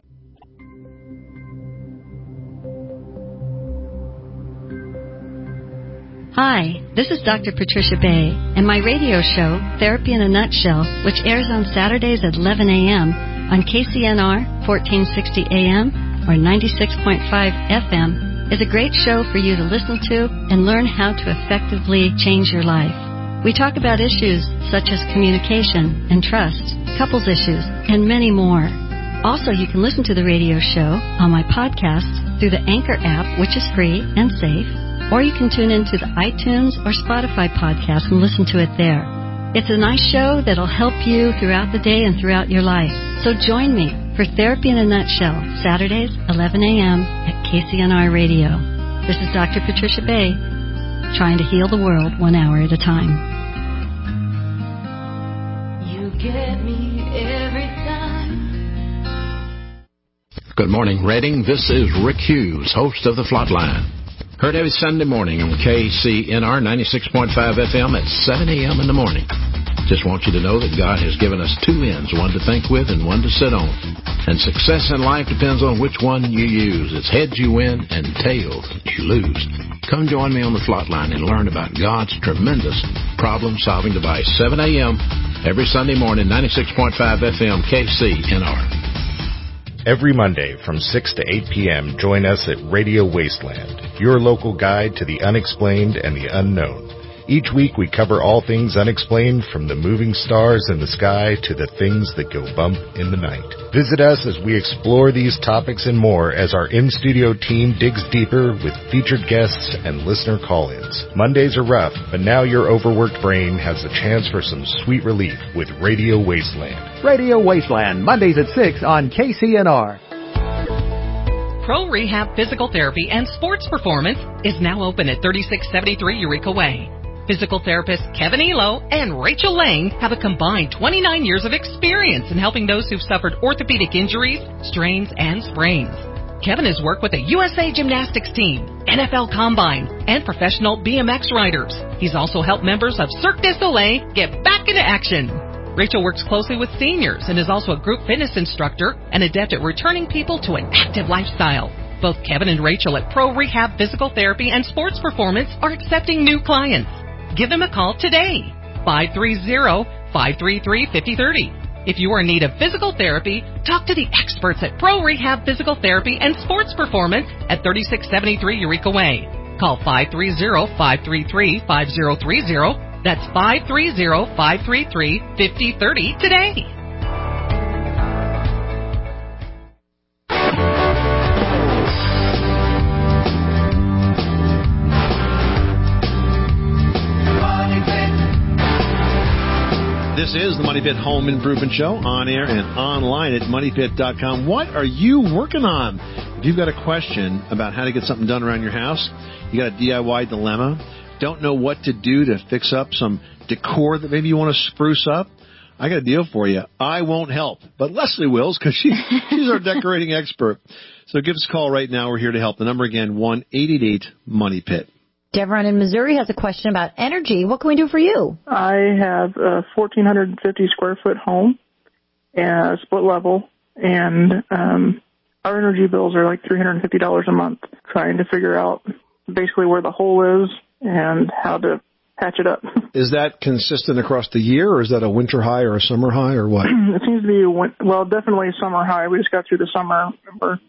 Hi, this is Doctor Patricia Bay, and my radio show, Therapy in a Nutshell, which airs on Saturdays at eleven a.m. on K C N R fourteen sixty A M or ninety-six point five F M, is a great show for you to listen to and learn how to effectively change your life. We talk about issues such as communication and trust, couples issues, and many more. Also, you can listen to the radio show on my podcasts through the Anchor app, which is free and safe, or you can tune into the iTunes or Spotify podcast and listen to it there. It's a nice show that'll help you throughout the day and throughout your life. So join me for Therapy in a Nutshell, Saturdays, eleven a.m. at K C N R Radio. This is Doctor Patricia Bay, trying to heal the world one hour at a time. You get me every time. Good morning, Reading. This is Rick Hughes, host of The Flatline. Heard every Sunday morning on K C N R ninety-six point five F M at seven a.m. in the morning. Just want you to know that God has given us two ends, one to think with and one to sit on. And success in life depends on which one you use. It's heads you win and tails you lose. Come join me on The Flatline and learn about God's tremendous problem-solving device. seven a.m. every Sunday morning, ninety-six point five F M, K C N R. Every Monday from six to eight p.m., join us at Radio Wasteland, your local guide to the unexplained and the unknown. Each week we cover all things unexplained, from the moving stars in the sky to the things that go bump in the night. Visit us as we explore these topics and more as our in-studio team digs deeper with featured guests and listener call-ins. Mondays are rough, but now your overworked brain has a chance for some sweet relief with Radio Wasteland. Radio Wasteland, Mondays at six on K C N R. Pro Rehab Physical Therapy and Sports Performance is now open at thirty-six seventy-three Eureka Way. Physical therapists Kevin Elo and Rachel Lang have a combined twenty-nine years of experience in helping those who've suffered orthopedic injuries, strains, and sprains. Kevin has worked with the U S A Gymnastics team, N F L Combine, and professional B M X riders. He's also helped members of Cirque du Soleil get back into action. Rachel works closely with seniors and is also a group fitness instructor and adept at returning people to an active lifestyle. Both Kevin and Rachel at Pro Rehab Physical Therapy and Sports Performance are accepting new clients. Give them a call today, five three zero, five three three, five zero three zero. If you are in need of physical therapy, talk to the experts at Pro Rehab Physical Therapy and Sports Performance at thirty-six seventy-three Eureka Way. Call five three zero, five three three, five zero three zero. That's five three zero, five three three, five zero three zero today. This is the Money Pit Home Improvement Show, on air and online at money pit dot com. What are you working on? If you've got a question about how to get something done around your house, you got a D I Y dilemma, don't know what to do to fix up some decor that maybe you want to spruce up, I got a deal for you. I won't help, but Leslie wills because she, she's our decorating expert. So give us a call right now. We're here to help. The number again, one eight eight eight money pit. Devron in Missouri has a question about energy. What can we do for you? I have a one thousand four hundred fifty square foot home, and split level, and um, our energy bills are like three hundred fifty dollars a month. Trying to figure out basically where the hole is and how to patch it up. Is that consistent across the year, or is that a winter high or a summer high, or what? It seems to be, a win- well, definitely a summer high. We just got through the summer. We're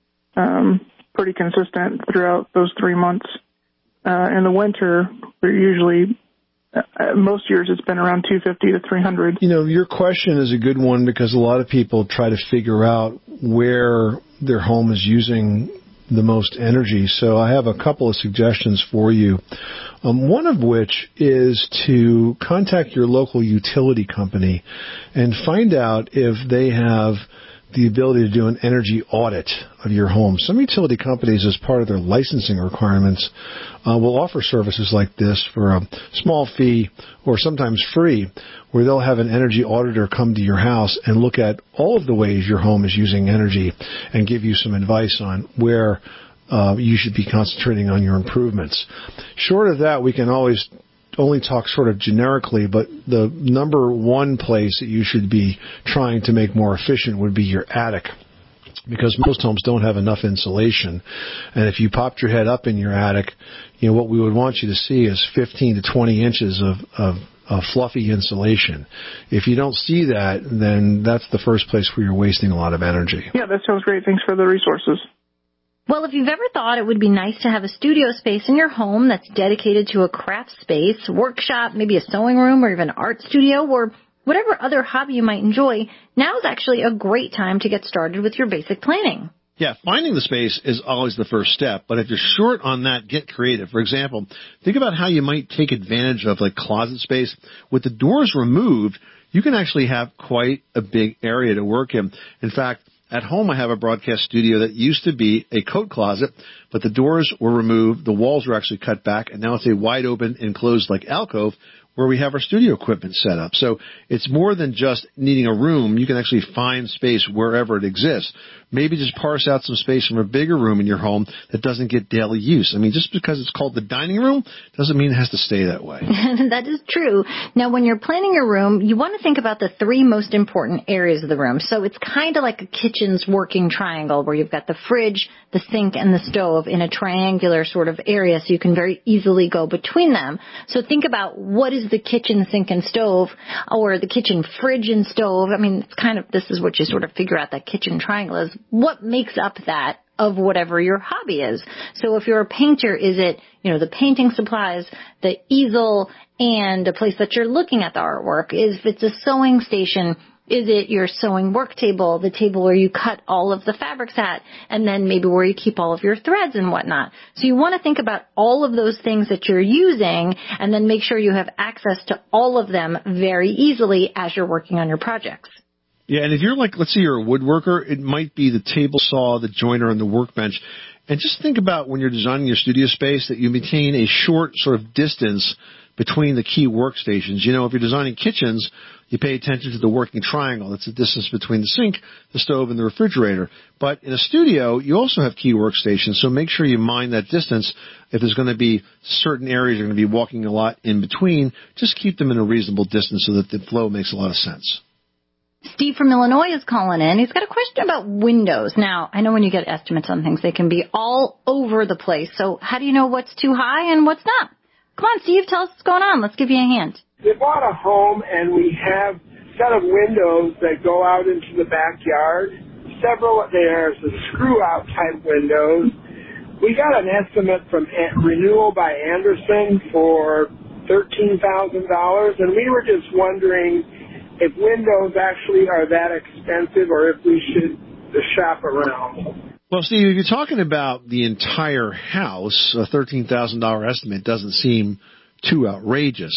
um, pretty consistent throughout those three months. Uh, in the winter, we're usually, uh, most years it's been around two hundred fifty to three hundred. You know, your question is a good one because a lot of people try to figure out where their home is using the most energy. So I have a couple of suggestions for you. Um, one of which is to contact your local utility company and find out if they have the ability to do an energy audit of your home. Some utility companies, as part of their licensing requirements, uh, will offer services like this for a small fee or sometimes free, where they'll have an energy auditor come to your house and look at all of the ways your home is using energy and give you some advice on where uh, you should be concentrating on your improvements. Short of that, we can always only talk sort of generically, but the number one place that you should be trying to make more efficient would be your attic, because most homes don't have enough insulation. And if you popped your head up in your attic, you know, what we would want you to see is fifteen to twenty inches of, of, of fluffy insulation. If you don't see that, then that's the first place where you're wasting a lot of energy. Yeah, that sounds great. Thanks for the resources. Well, if you've ever thought it would be nice to have a studio space in your home that's dedicated to a craft space, workshop, maybe a sewing room, or even an art studio, or whatever other hobby you might enjoy, now is actually a great time to get started with your basic planning. Yeah, finding the space is always the first step, but if you're short on that, get creative. For example, think about how you might take advantage of like closet space. With the doors removed, you can actually have quite a big area to work in. In fact, at home, I have a broadcast studio that used to be a coat closet, but the doors were removed, the walls were actually cut back, and now it's a wide open, enclosed like alcove where we have our studio equipment set up. So it's more than just needing a room. You can actually find space wherever it exists. Maybe just parse out some space from a bigger room in your home that doesn't get daily use. I mean, just because it's called the dining room doesn't mean it has to stay that way. That is true. Now, when you're planning your room, you want to think about the three most important areas of the room. So it's kind of like a kitchen's working triangle where you've got the fridge, the sink, and the stove in a triangular sort of area, so you can very easily go between them. So think about what is the kitchen sink and stove, or the kitchen fridge and stove. I mean, it's kind of, this is what you sort of figure out that kitchen triangle is. What makes up that of whatever your hobby is? So if you're a painter, is it, you know, the painting supplies, the easel, and a place that you're looking at the artwork? If it's a sewing station, is it your sewing work table, the table where you cut all of the fabrics at, and then maybe where you keep all of your threads and whatnot? So you want to think about all of those things that you're using and then make sure you have access to all of them very easily as you're working on your projects. Yeah, and if you're like, let's say you're a woodworker, it might be the table saw, the joiner, and the workbench. And just think about when you're designing your studio space that you maintain a short sort of distance between the key workstations. You know, if you're designing kitchens, you pay attention to the working triangle. That's the distance between the sink, the stove, and the refrigerator. But in a studio, you also have key workstations, so make sure you mind that distance. If there's going to be certain areas you're going to be walking a lot in between, just keep them in a reasonable distance so that the flow makes a lot of sense. Steve from Illinois is calling in. He's got a question about windows. Now, I know when you get estimates on things, they can be all over the place. So how do you know what's too high and what's not? Come on, Steve, tell us what's going on. Let's give you a hand. We bought a home, and we have a set of windows that go out into the backyard. Several, there's the screw-out type windows. We got an estimate from Renewal by Andersen for thirteen thousand dollars, and we were just wondering if windows actually are that expensive or if we should shop around. Well, Steve, if you're talking about the entire house, a thirteen thousand dollars estimate doesn't seem too outrageous.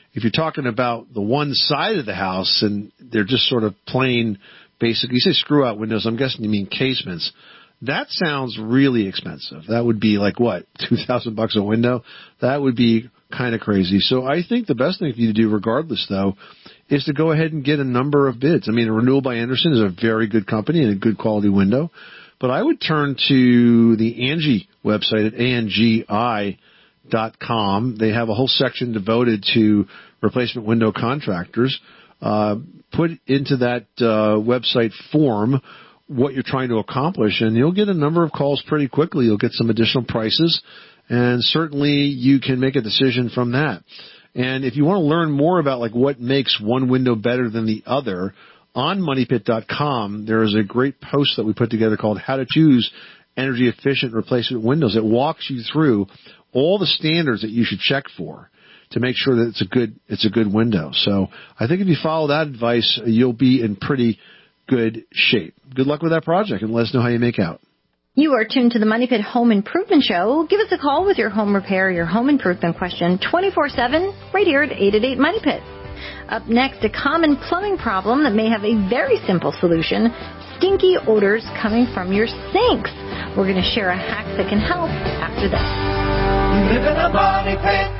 If you're talking about the one side of the house and they're just sort of plain, basic, you say screw-out windows, I'm guessing you mean casements. That sounds really expensive. That would be like, what, two thousand bucks a window? That would be kind of crazy. So I think the best thing for you to do regardless, though, is to go ahead and get a number of bids. I mean, Renewal by Andersen is a very good company and a good quality window. But I would turn to the Angie website at A N G I dot com. They have a whole section devoted to replacement window contractors. Uh, put into that uh, website form what you're trying to accomplish, and you'll get a number of calls pretty quickly. You'll get some additional prices, and certainly you can make a decision from that. And if you want to learn more about like what makes one window better than the other, on money pit dot com, there is a great post that we put together called How to Choose Energy Efficient Replacement Windows. It walks you through all the standards that you should check for to make sure that it's a good it's a good window. So I think if you follow that advice, you'll be in pretty good shape. Good luck with that project, and let us know how you make out. You are tuned to the Money Pit Home Improvement Show. Give us a call with your home repair, your home improvement question, twenty-four seven, right here at eight eight eight Money Pit. Up next, a common plumbing problem that may have a very simple solution, stinky odors coming from your sinks. We're going to share a hack that can help after this. Live in a money pit.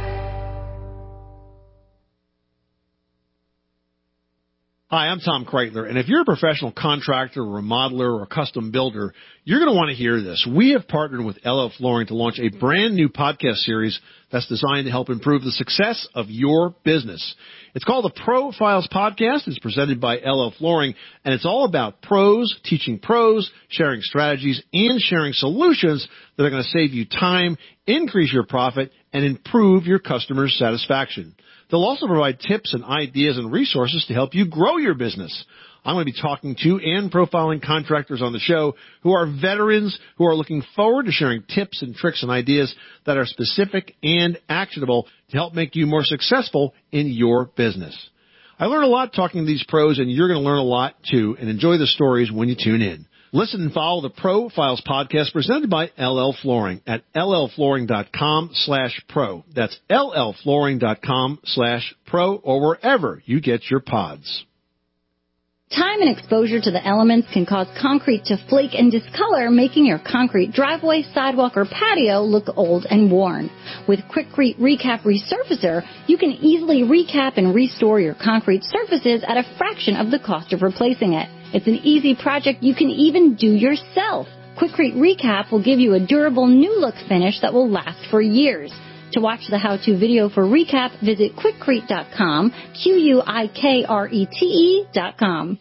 Hi, I'm Tom Kreitler, and if you're a professional contractor, remodeler, or custom builder, you're going to want to hear this. We have partnered with L L Flooring to launch a brand new podcast series that's designed to help improve the success of your business. It's called the Profiles Podcast. It's presented by L L Flooring, and it's all about pros, teaching pros, sharing strategies, and sharing solutions that are going to save you time, increase your profit, and improve your customers' satisfaction. They'll also provide tips and ideas and resources to help you grow your business. I'm going to be talking to and profiling contractors on the show who are veterans who are looking forward to sharing tips and tricks and ideas that are specific and actionable to help make you more successful in your business. I learn a lot talking to these pros, and you're going to learn a lot too, and enjoy the stories when you tune in. Listen and follow the Profiles Podcast presented by L L Flooring at L L flooring dot com slash pro. That's L L flooring dot com slash pro, or wherever you get your pods. Time and exposure to the elements can cause concrete to flake and discolor, making your concrete driveway, sidewalk, or patio look old and worn. With Quikrete Recap Resurfacer, you can easily recap and restore your concrete surfaces at a fraction of the cost of replacing it. It's an easy project you can even do yourself. Quikrete Recap will give you a durable new look finish that will last for years. To watch the how-to video for Recap, visit quikrete dot com, Q U I K R E T E dot com.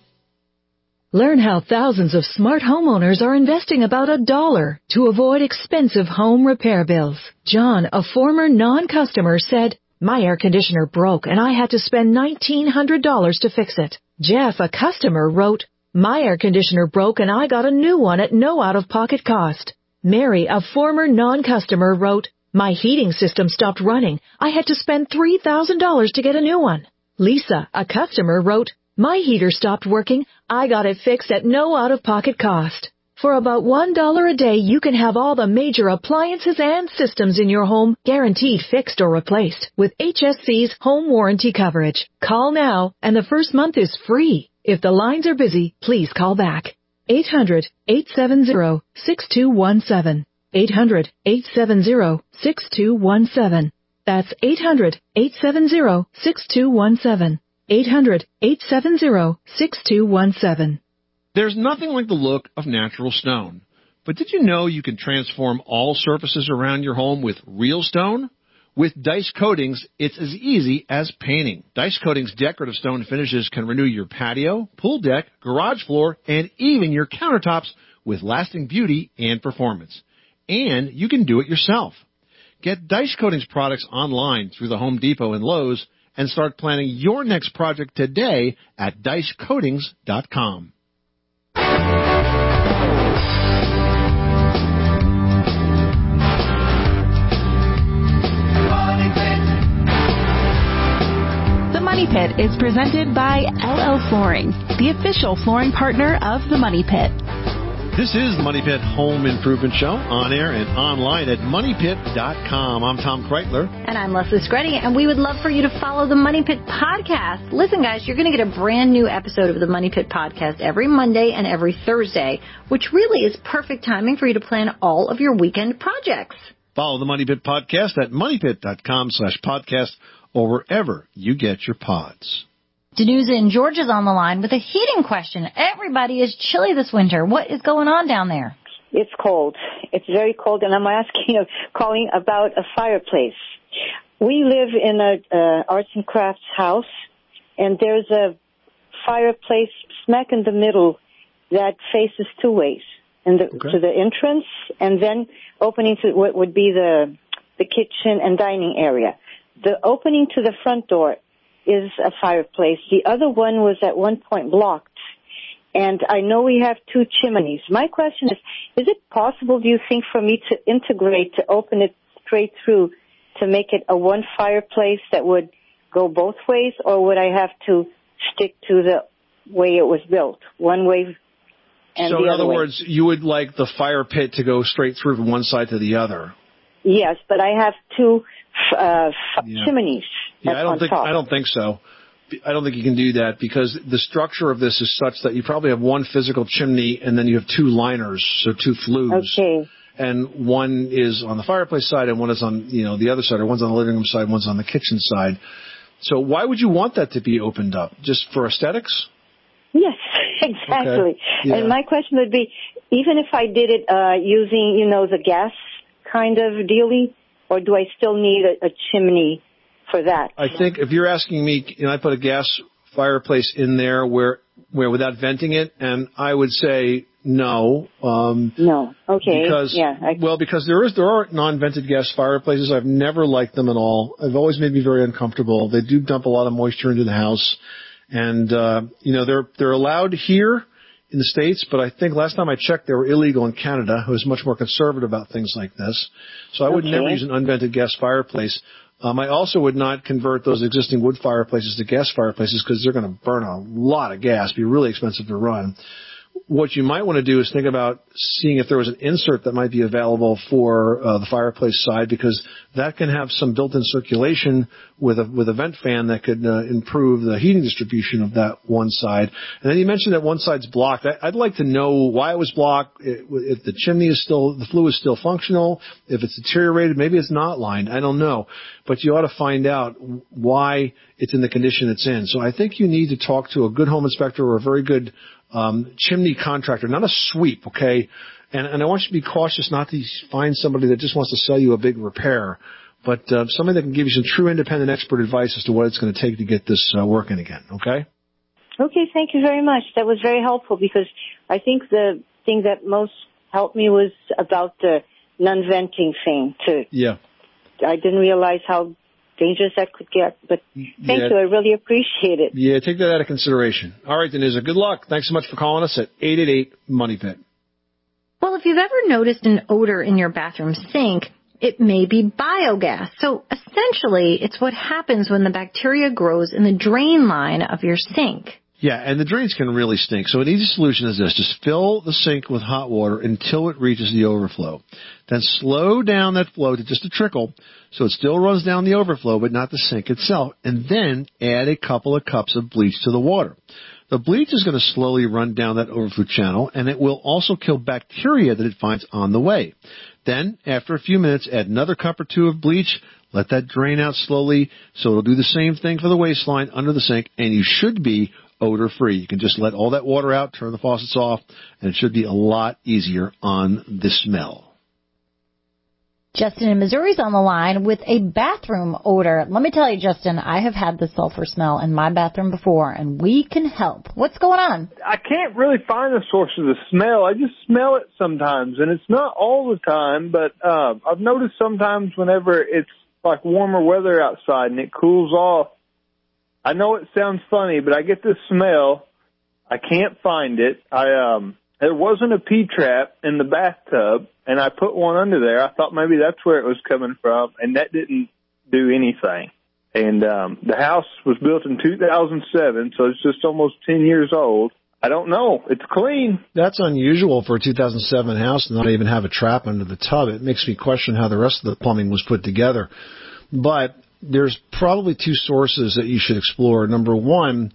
Learn how thousands of smart homeowners are investing about a dollar to avoid expensive home repair bills. John, a former non-customer, said, "My air conditioner broke and I had to spend nineteen hundred dollars to fix it." Jeff, a customer, wrote, "My air conditioner broke and I got a new one at no out-of-pocket cost." Mary, a former non-customer, wrote, "My heating system stopped running. I had to spend three thousand dollars to get a new one." Lisa, a customer, wrote, "My heater stopped working. I got it fixed at no out-of-pocket cost." For about one dollar a day, you can have all the major appliances and systems in your home guaranteed fixed or replaced with H S C's home warranty coverage. Call now, and the first month is free. If the lines are busy, please call back. eight hundred, eight seven zero, six two one seven. eight hundred, eight seven zero, six two one seven. That's eight hundred, eight seven zero, six two one seven. eight hundred, eight seven zero, six two one seven. There's nothing like the look of natural stone. But did you know you can transform all surfaces around your home with real stone? With Dice Coatings, it's as easy as painting. Dice Coatings' decorative stone finishes can renew your patio, pool deck, garage floor, and even your countertops with lasting beauty and performance. And you can do it yourself. Get Dice Coatings products online through the Home Depot and Lowe's and start planning your next project today at dice coatings dot com. The Money Pit is presented by L L Flooring, the official flooring partner of the Money Pit. This is the Money Pit Home Improvement Show, on air and online at money pit dot com. I'm Tom Kreitler. And I'm Leslie Screddy, and we would love for you to follow the Money Pit Podcast. Listen, guys, you're going to get a brand new episode of the Money Pit Podcast every Monday and every Thursday, which really is perfect timing for you to plan all of your weekend projects. Follow the Money Pit Podcast at money pit dot com slash podcast or wherever you get your pods. Danusa in Georgia's on the line with a heating question. Everybody is chilly this winter. What is going on down there? It's cold. It's very cold, and I'm asking, uh, calling about a fireplace. We live in a uh, arts and crafts house, and there's a fireplace smack in the middle that faces two ways, and the, okay. to the entrance, and then opening to what would be the the kitchen and dining area. The opening to the front door is a fireplace. The other one was at one point blocked. And I know we have two chimneys. My question is, is it possible, do you think, for me to integrate, to open it straight through, to make it a one fireplace that would go both ways, or would I have to stick to the way it was built, one way and so the in other other way? words, you would like the fire pit to go straight through from one side to the other? Yes, but I have two uh, yeah. chimneys. Yeah, I don't think top. I don't think so. I don't think you can do that because the structure of this is such that you probably have one physical chimney and then you have two liners, so two flues. Okay. And one is on the fireplace side and one is on, you know, the other side, or one's on the living room side, one's on the kitchen side. So why would you want that to be opened up? Just for aesthetics? Yes, exactly. Okay. Yeah. And my question would be, even if I did it uh, using, you know, the gas kind of dealie, or do I still need a, a chimney for that? I think if you're asking me, you know, I put a gas fireplace in there where, where without venting it, and I would say no. Um, no. Okay. Because, yeah. I, well, because there is, there are non-vented gas fireplaces. I've never liked them at all. They've always made me very uncomfortable. They do dump a lot of moisture into the house. And, uh, you know, they're, they're allowed here in the States, but I think last time I checked, they were illegal in Canada, who is much more conservative about things like this. So I would okay. never use an unvented gas fireplace. Um, I also would not convert those existing wood fireplaces to gas fireplaces because they're going to burn a lot of gas, be really expensive to run. What you might want to do is think about seeing if there was an insert that might be available for uh, the fireplace side, because that can have some built-in circulation with a with a vent fan that could uh, improve the heating distribution of that one side. And then you mentioned that one side's blocked. I, I'd like to know why it was blocked, if the chimney is still, the flue is still functional, if it's deteriorated, maybe it's not lined. I don't know. But you ought to find out why it's in the condition it's in. So I think you need to talk to a good home inspector or a very good Um, chimney contractor, not a sweep, okay? And, and I want you to be cautious not to find somebody that just wants to sell you a big repair, but uh, somebody that can give you some true independent expert advice as to what it's going to take to get this uh, working again, okay? Okay, thank you very much. That was very helpful because I think the thing that most helped me was about the non-venting thing. To, yeah. I didn't realize how dangerous that could get, but thank yeah. you. I really appreciate it. Yeah, take that out of consideration. All right, Danusa, good luck. Thanks so much for calling us at eight eight eight, money pit. Well, if you've ever noticed an odor in your bathroom sink, it may be biogas. So essentially, it's what happens when the bacteria grows in the drain line of your sink. Yeah, and the drains can really stink. So an easy solution is this. Just fill the sink with hot water until it reaches the overflow. Then slow down that flow to just a trickle so it still runs down the overflow, but not the sink itself. And then add a couple of cups of bleach to the water. The bleach is going to slowly run down that overflow channel, and it will also kill bacteria that it finds on the way. Then, after a few minutes, add another cup or two of bleach. Let that drain out slowly so it'll do the same thing for the waistline under the sink, and you should be odor-free. You can just let all that water out, turn the faucets off, and it should be a lot easier on the smell. Justin in Missouri's on the line with a bathroom odor. Let me tell you, Justin, I have had the sulfur smell in my bathroom before, and we can help. What's going on? I can't really find the source of the smell. I just smell it sometimes, and it's not all the time, but uh, I've noticed sometimes whenever it's like warmer weather outside and it cools off, I know it sounds funny, but I get this smell. I can't find it. I um, there wasn't a P-trap in the bathtub, and I put one under there. I thought maybe that's where it was coming from, and that didn't do anything. And um, the house was built in two thousand seven, so it's just almost ten years old. I don't know. It's clean. That's unusual for a two thousand seven house to not even have a trap under the tub. It makes me question how the rest of the plumbing was put together. But there's probably two sources that you should explore. Number one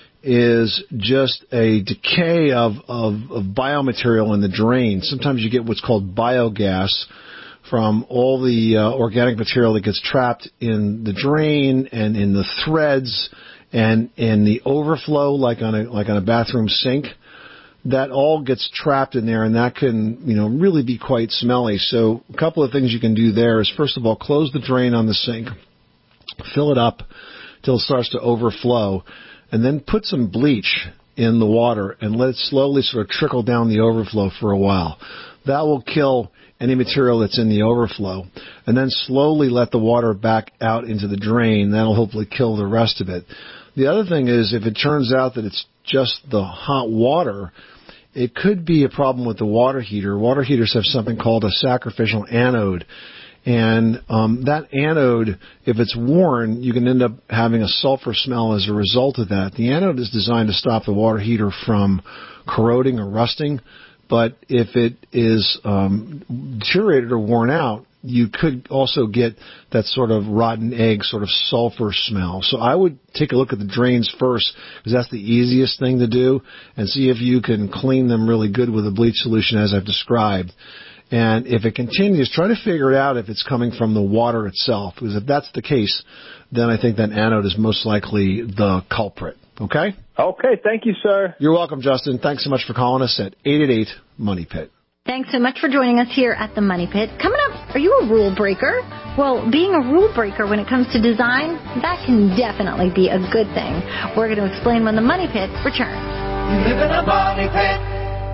is just a decay of, of, of biomaterial in the drain. Sometimes you get what's called biogas from all the uh, organic material that gets trapped in the drain and in the threads and in the overflow, like on a like on a bathroom sink. That all gets trapped in there, and that can, you know, really be quite smelly. So a couple of things you can do there is, first of all, close the drain on the sink, fill it up till it starts to overflow, and then put some bleach in the water and let it slowly sort of trickle down the overflow for a while. That will kill any material that's in the overflow, and then slowly let the water back out into the drain. That'll hopefully kill the rest of it. The other thing is, if it turns out that it's just the hot water, it could be a problem with the water heater. Water heaters have something called a sacrificial anode. And um, that anode, if it's worn, you can end up having a sulfur smell as a result of that. The anode is designed to stop the water heater from corroding or rusting. But if it is um, deteriorated or worn out, you could also get that sort of rotten egg, sort of sulfur smell. So I would take a look at the drains first, because that's the easiest thing to do, and see if you can clean them really good with a bleach solution as I've described. And if it continues, try to figure it out if it's coming from the water itself, because if that's the case, then I think that anode is most likely the culprit. Okay? Okay, thank you, sir. You're welcome, Justin. Thanks so much for calling us at eight eight eight, MONEY PIT. Thanks so much for joining us here at the Money Pit. Coming up, are you a rule breaker? Well, being a rule breaker when it comes to design, that can definitely be a good thing. We're going to explain when the Money Pit returns. You live in a money pit.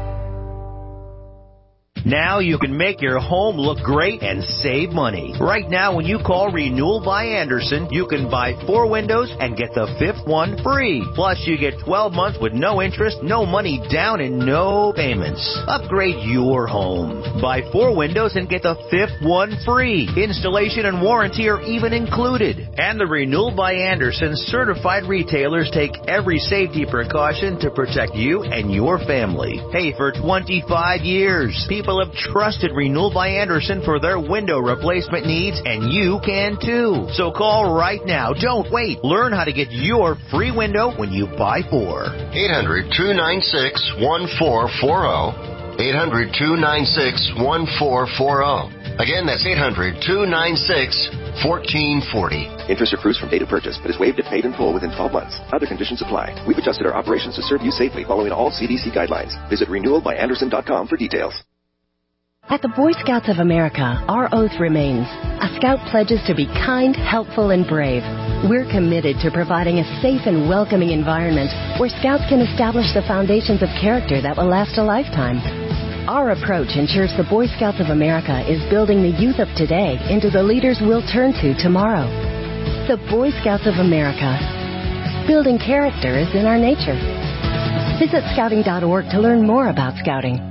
Now you can make your home look great and save money. Right now, when you call Renewal by Andersen, you can buy four windows and get the fifth one free. Plus, you get twelve months with no interest, no money down, and no payments. Upgrade your home. Buy four windows and get the fifth one free. Installation and warranty are even included. And the Renewal by Andersen certified retailers take every safety precaution to protect you and your family. Hey, for twenty-five years, people have trusted Renewal by Andersen for their window replacement needs, and you can too. So call right now. Don't wait. Learn how to get your free window when you buy four. eight hundred, two nine six, one four four zero. eight hundred, two nine six, one four four zero. Again, that's eight hundred, two nine six, one four four zero. Interest accrues from date of purchase, but is waived if paid in full within twelve months. Other conditions apply. We've adjusted our operations to serve you safely following all C D C guidelines. Visit renewal by andersen dot com for details. At the Boy Scouts of America, our oath remains. A Scout pledges to be kind, helpful, and brave. We're committed to providing a safe and welcoming environment where Scouts can establish the foundations of character that will last a lifetime. Our approach ensures the Boy Scouts of America is building the youth of today into the leaders we'll turn to tomorrow. The Boy Scouts of America. Building character is in our nature. Visit scouting dot org to learn more about Scouting.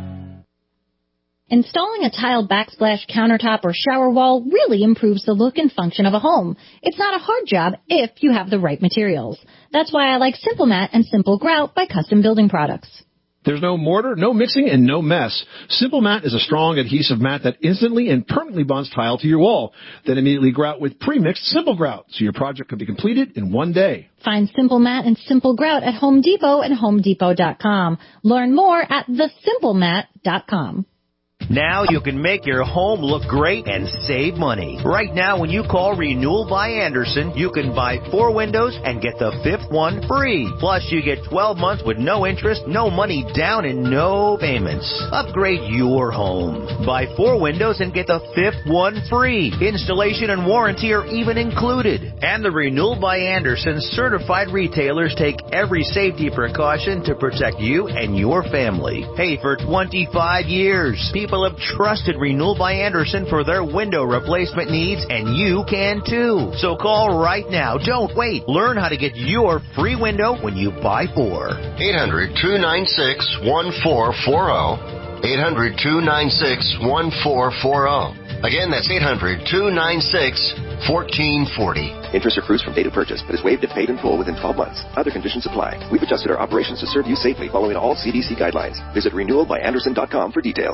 Installing a tile backsplash countertop or shower wall really improves the look and function of a home. It's not a hard job if you have the right materials. That's why I like Simple Mat and Simple Grout by Custom Building Products. There's no mortar, no mixing, and no mess. Simple Mat is a strong adhesive mat that instantly and permanently bonds tile to your wall. Then immediately grout with pre-mixed Simple Grout, so your project can be completed in one day. Find Simple Mat and Simple Grout at Home Depot and home depot dot com. Learn more at the simple mat dot com. Now you can make your home look great and save money. Right now, when you call Renewal by Andersen, you can buy four windows and get the fifth one free. Plus, you get twelve months with no interest, no money down, and no payments. Upgrade your home. Buy four windows and get the fifth one free. Installation and warranty are even included. And the Renewal by Andersen certified retailers take every safety precaution to protect you and your family. Hey, for twenty-five years, people People have trusted Renewal by Andersen for their window replacement needs, and you can too. So call right now. Don't wait. Learn how to get your free window when you buy four. eight hundred, two nine six, one four four zero. eight hundred, two nine six, one four four zero. Again, that's eight hundred, two nine six, fourteen forty. Interest accrues from date of purchase, but is waived if paid in full within twelve months. Other conditions apply. We've adjusted our operations to serve you safely following all C D C guidelines. Visit renewal by andersen dot com for details.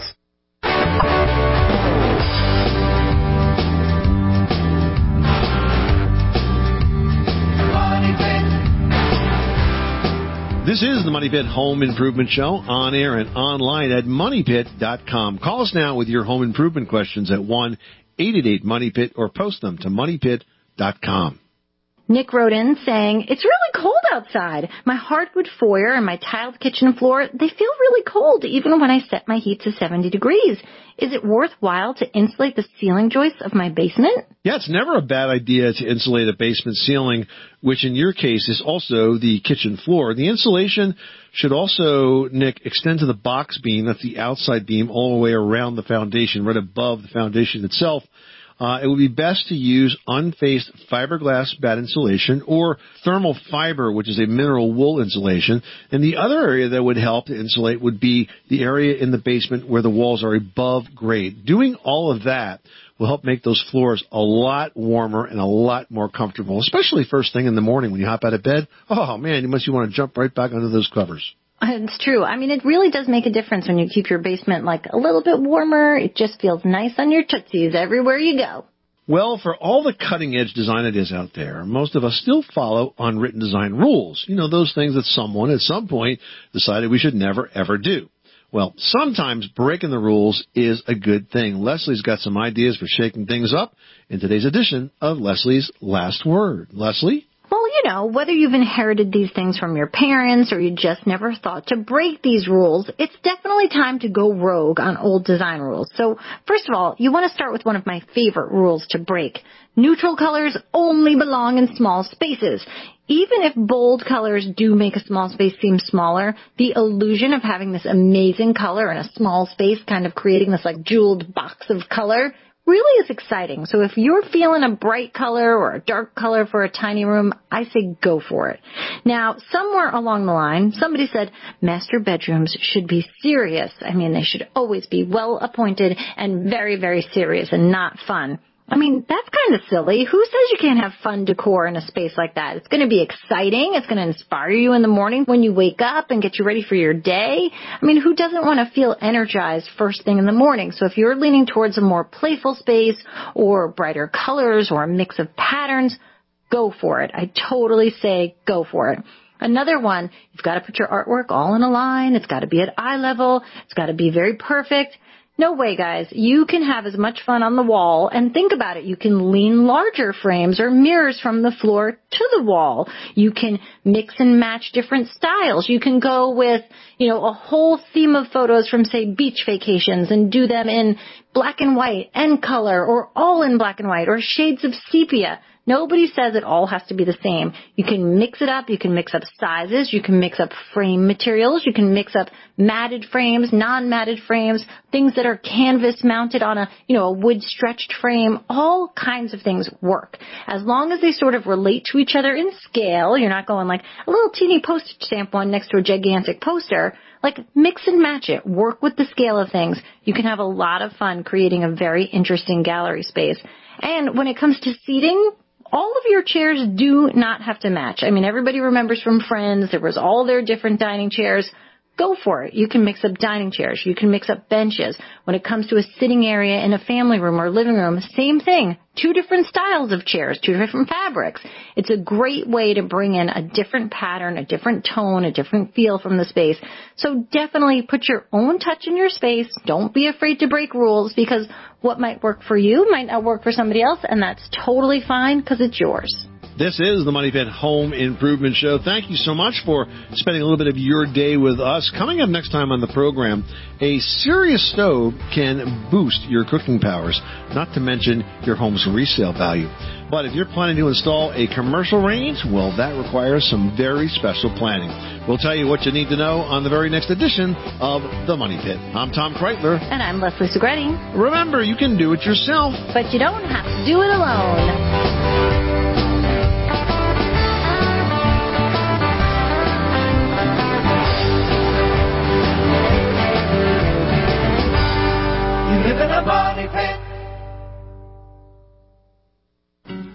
This is the Money Pit Home Improvement Show, on air and online at money pit dot com. Call us now with your home improvement questions at one eight eight eight money pit or post them to money pit dot com. Nick wrote in saying, it's really cold outside. My hardwood foyer and my tiled kitchen floor, they feel really cold even when I set my heat to seventy degrees. Is it worthwhile to insulate the ceiling joists of my basement? Yeah, it's never a bad idea to insulate a basement ceiling, which in your case is also the kitchen floor. The insulation should also, Nick, extend to the box beam. That's the outside beam all the way around the foundation, right above the foundation itself. Uh, it would be best to use unfaced fiberglass bat insulation or thermal fiber, which is a mineral wool insulation. And the other area that would help to insulate would be the area in the basement where the walls are above grade. Doing all of that will help make those floors a lot warmer and a lot more comfortable, especially first thing in the morning when you hop out of bed. Oh, man, you must you want to jump right back under those covers. It's true. I mean, it really does make a difference when you keep your basement like a little bit warmer. It just feels nice on your tootsies everywhere you go. Well, for all the cutting-edge design it is out there, most of us still follow unwritten design rules. You know, those things that someone at some point decided we should never, ever do. Well, sometimes breaking the rules is a good thing. Leslie's got some ideas for shaking things up in today's edition of Leslie's Last Word. Leslie? Well, you know, whether you've inherited these things from your parents or you just never thought to break these rules, it's definitely time to go rogue on old design rules. So, first of all, you want to start with one of my favorite rules to break. Neutral colors only belong in small spaces. Even if bold colors do make a small space seem smaller, the illusion of having this amazing color in a small space, kind of creating this like jeweled box of color, really is exciting. So if you're feeling a bright color or a dark color for a tiny room, I say go for it. Now, somewhere along the line, somebody said master bedrooms should be serious. I mean, they should always be well appointed and very, very serious and not fun. I mean, that's kind of silly. Who says you can't have fun decor in a space like that? It's going to be exciting. It's going to inspire you in the morning when you wake up and get you ready for your day. I mean, who doesn't want to feel energized first thing in the morning? So if you're leaning towards a more playful space or brighter colors or a mix of patterns, go for it. I totally say go for it. Another one, you've got to put your artwork all in a line. It's got to be at eye level. It's got to be very perfect. No way, guys. You can have as much fun on the wall, and think about it. You can lean larger frames or mirrors from the floor to the wall. You can mix and match different styles. You can go with, you know, a whole theme of photos from, say, beach vacations and do them in black and white and color, or all in black and white, or shades of sepia. Nobody says it all has to be the same. You can mix it up. You can mix up sizes. You can mix up frame materials. You can mix up matted frames, non-matted frames, things that are canvas mounted on a, you know, a wood stretched frame. All kinds of things work. As long as they sort of relate to each other in scale, you're not going like a little teeny postage stamp one next to a gigantic poster. Like, mix and match it. Work with the scale of things. You can have a lot of fun creating a very interesting gallery space. And when it comes to seating, all of your chairs do not have to match. I mean, everybody remembers from Friends, there was all their different dining chairs. Go for it. You can mix up dining chairs. You can mix up benches. When it comes to a sitting area in a family room or living room, same thing. Two different styles of chairs, two different fabrics. It's a great way to bring in a different pattern, a different tone, a different feel from the space. So definitely put your own touch in your space. Don't be afraid to break rules, because what might work for you might not work for somebody else, and that's totally fine because it's yours. This is the Money Pit Home Improvement Show. Thank you so much for spending a little bit of your day with us. Coming up next time on the program, a serious stove can boost your cooking powers, not to mention your home's resale value. But if you're planning to install a commercial range, well, that requires some very special planning. We'll tell you what you need to know on the very next edition of The Money Pit. I'm Tom Kreitler. And I'm Leslie Segretti. Remember, you can do it yourself, but you don't have to do it alone. Live in a money pit.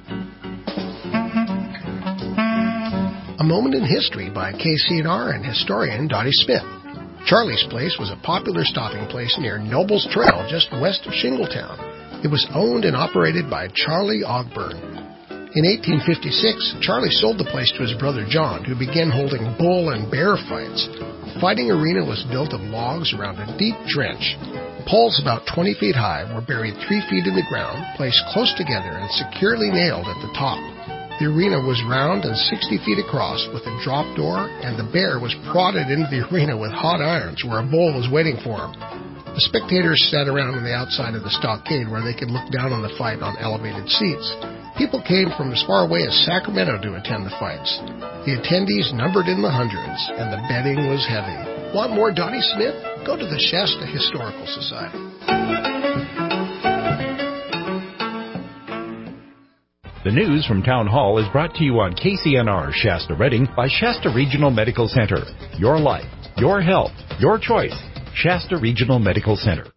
A Moment in History by K C N R and historian Dottie Smith. Charlie's Place was a popular stopping place near Nobles Trail just west of Shingletown. It was owned and operated by Charlie Ogburn. In eighteen fifty-six, Charlie sold the place to his brother John, who began holding bull and bear fights. The fighting arena was built of logs around a deep trench. Poles about twenty feet high were buried three feet in the ground, placed close together and securely nailed at the top. The arena was round and sixty feet across with a drop door, and the bear was prodded into the arena with hot irons where a bull was waiting for him. The spectators sat around on the outside of the stockade where they could look down on the fight on elevated seats. People came from as far away as Sacramento to attend the fights. The attendees numbered in the hundreds, and the betting was heavy. Want more Dottie Smith? Go to the Shasta Historical Society. The news from Town Hall is brought to you on K C N R Shasta Redding by Shasta Regional Medical Center. Your life, your health, your choice. Shasta Regional Medical Center.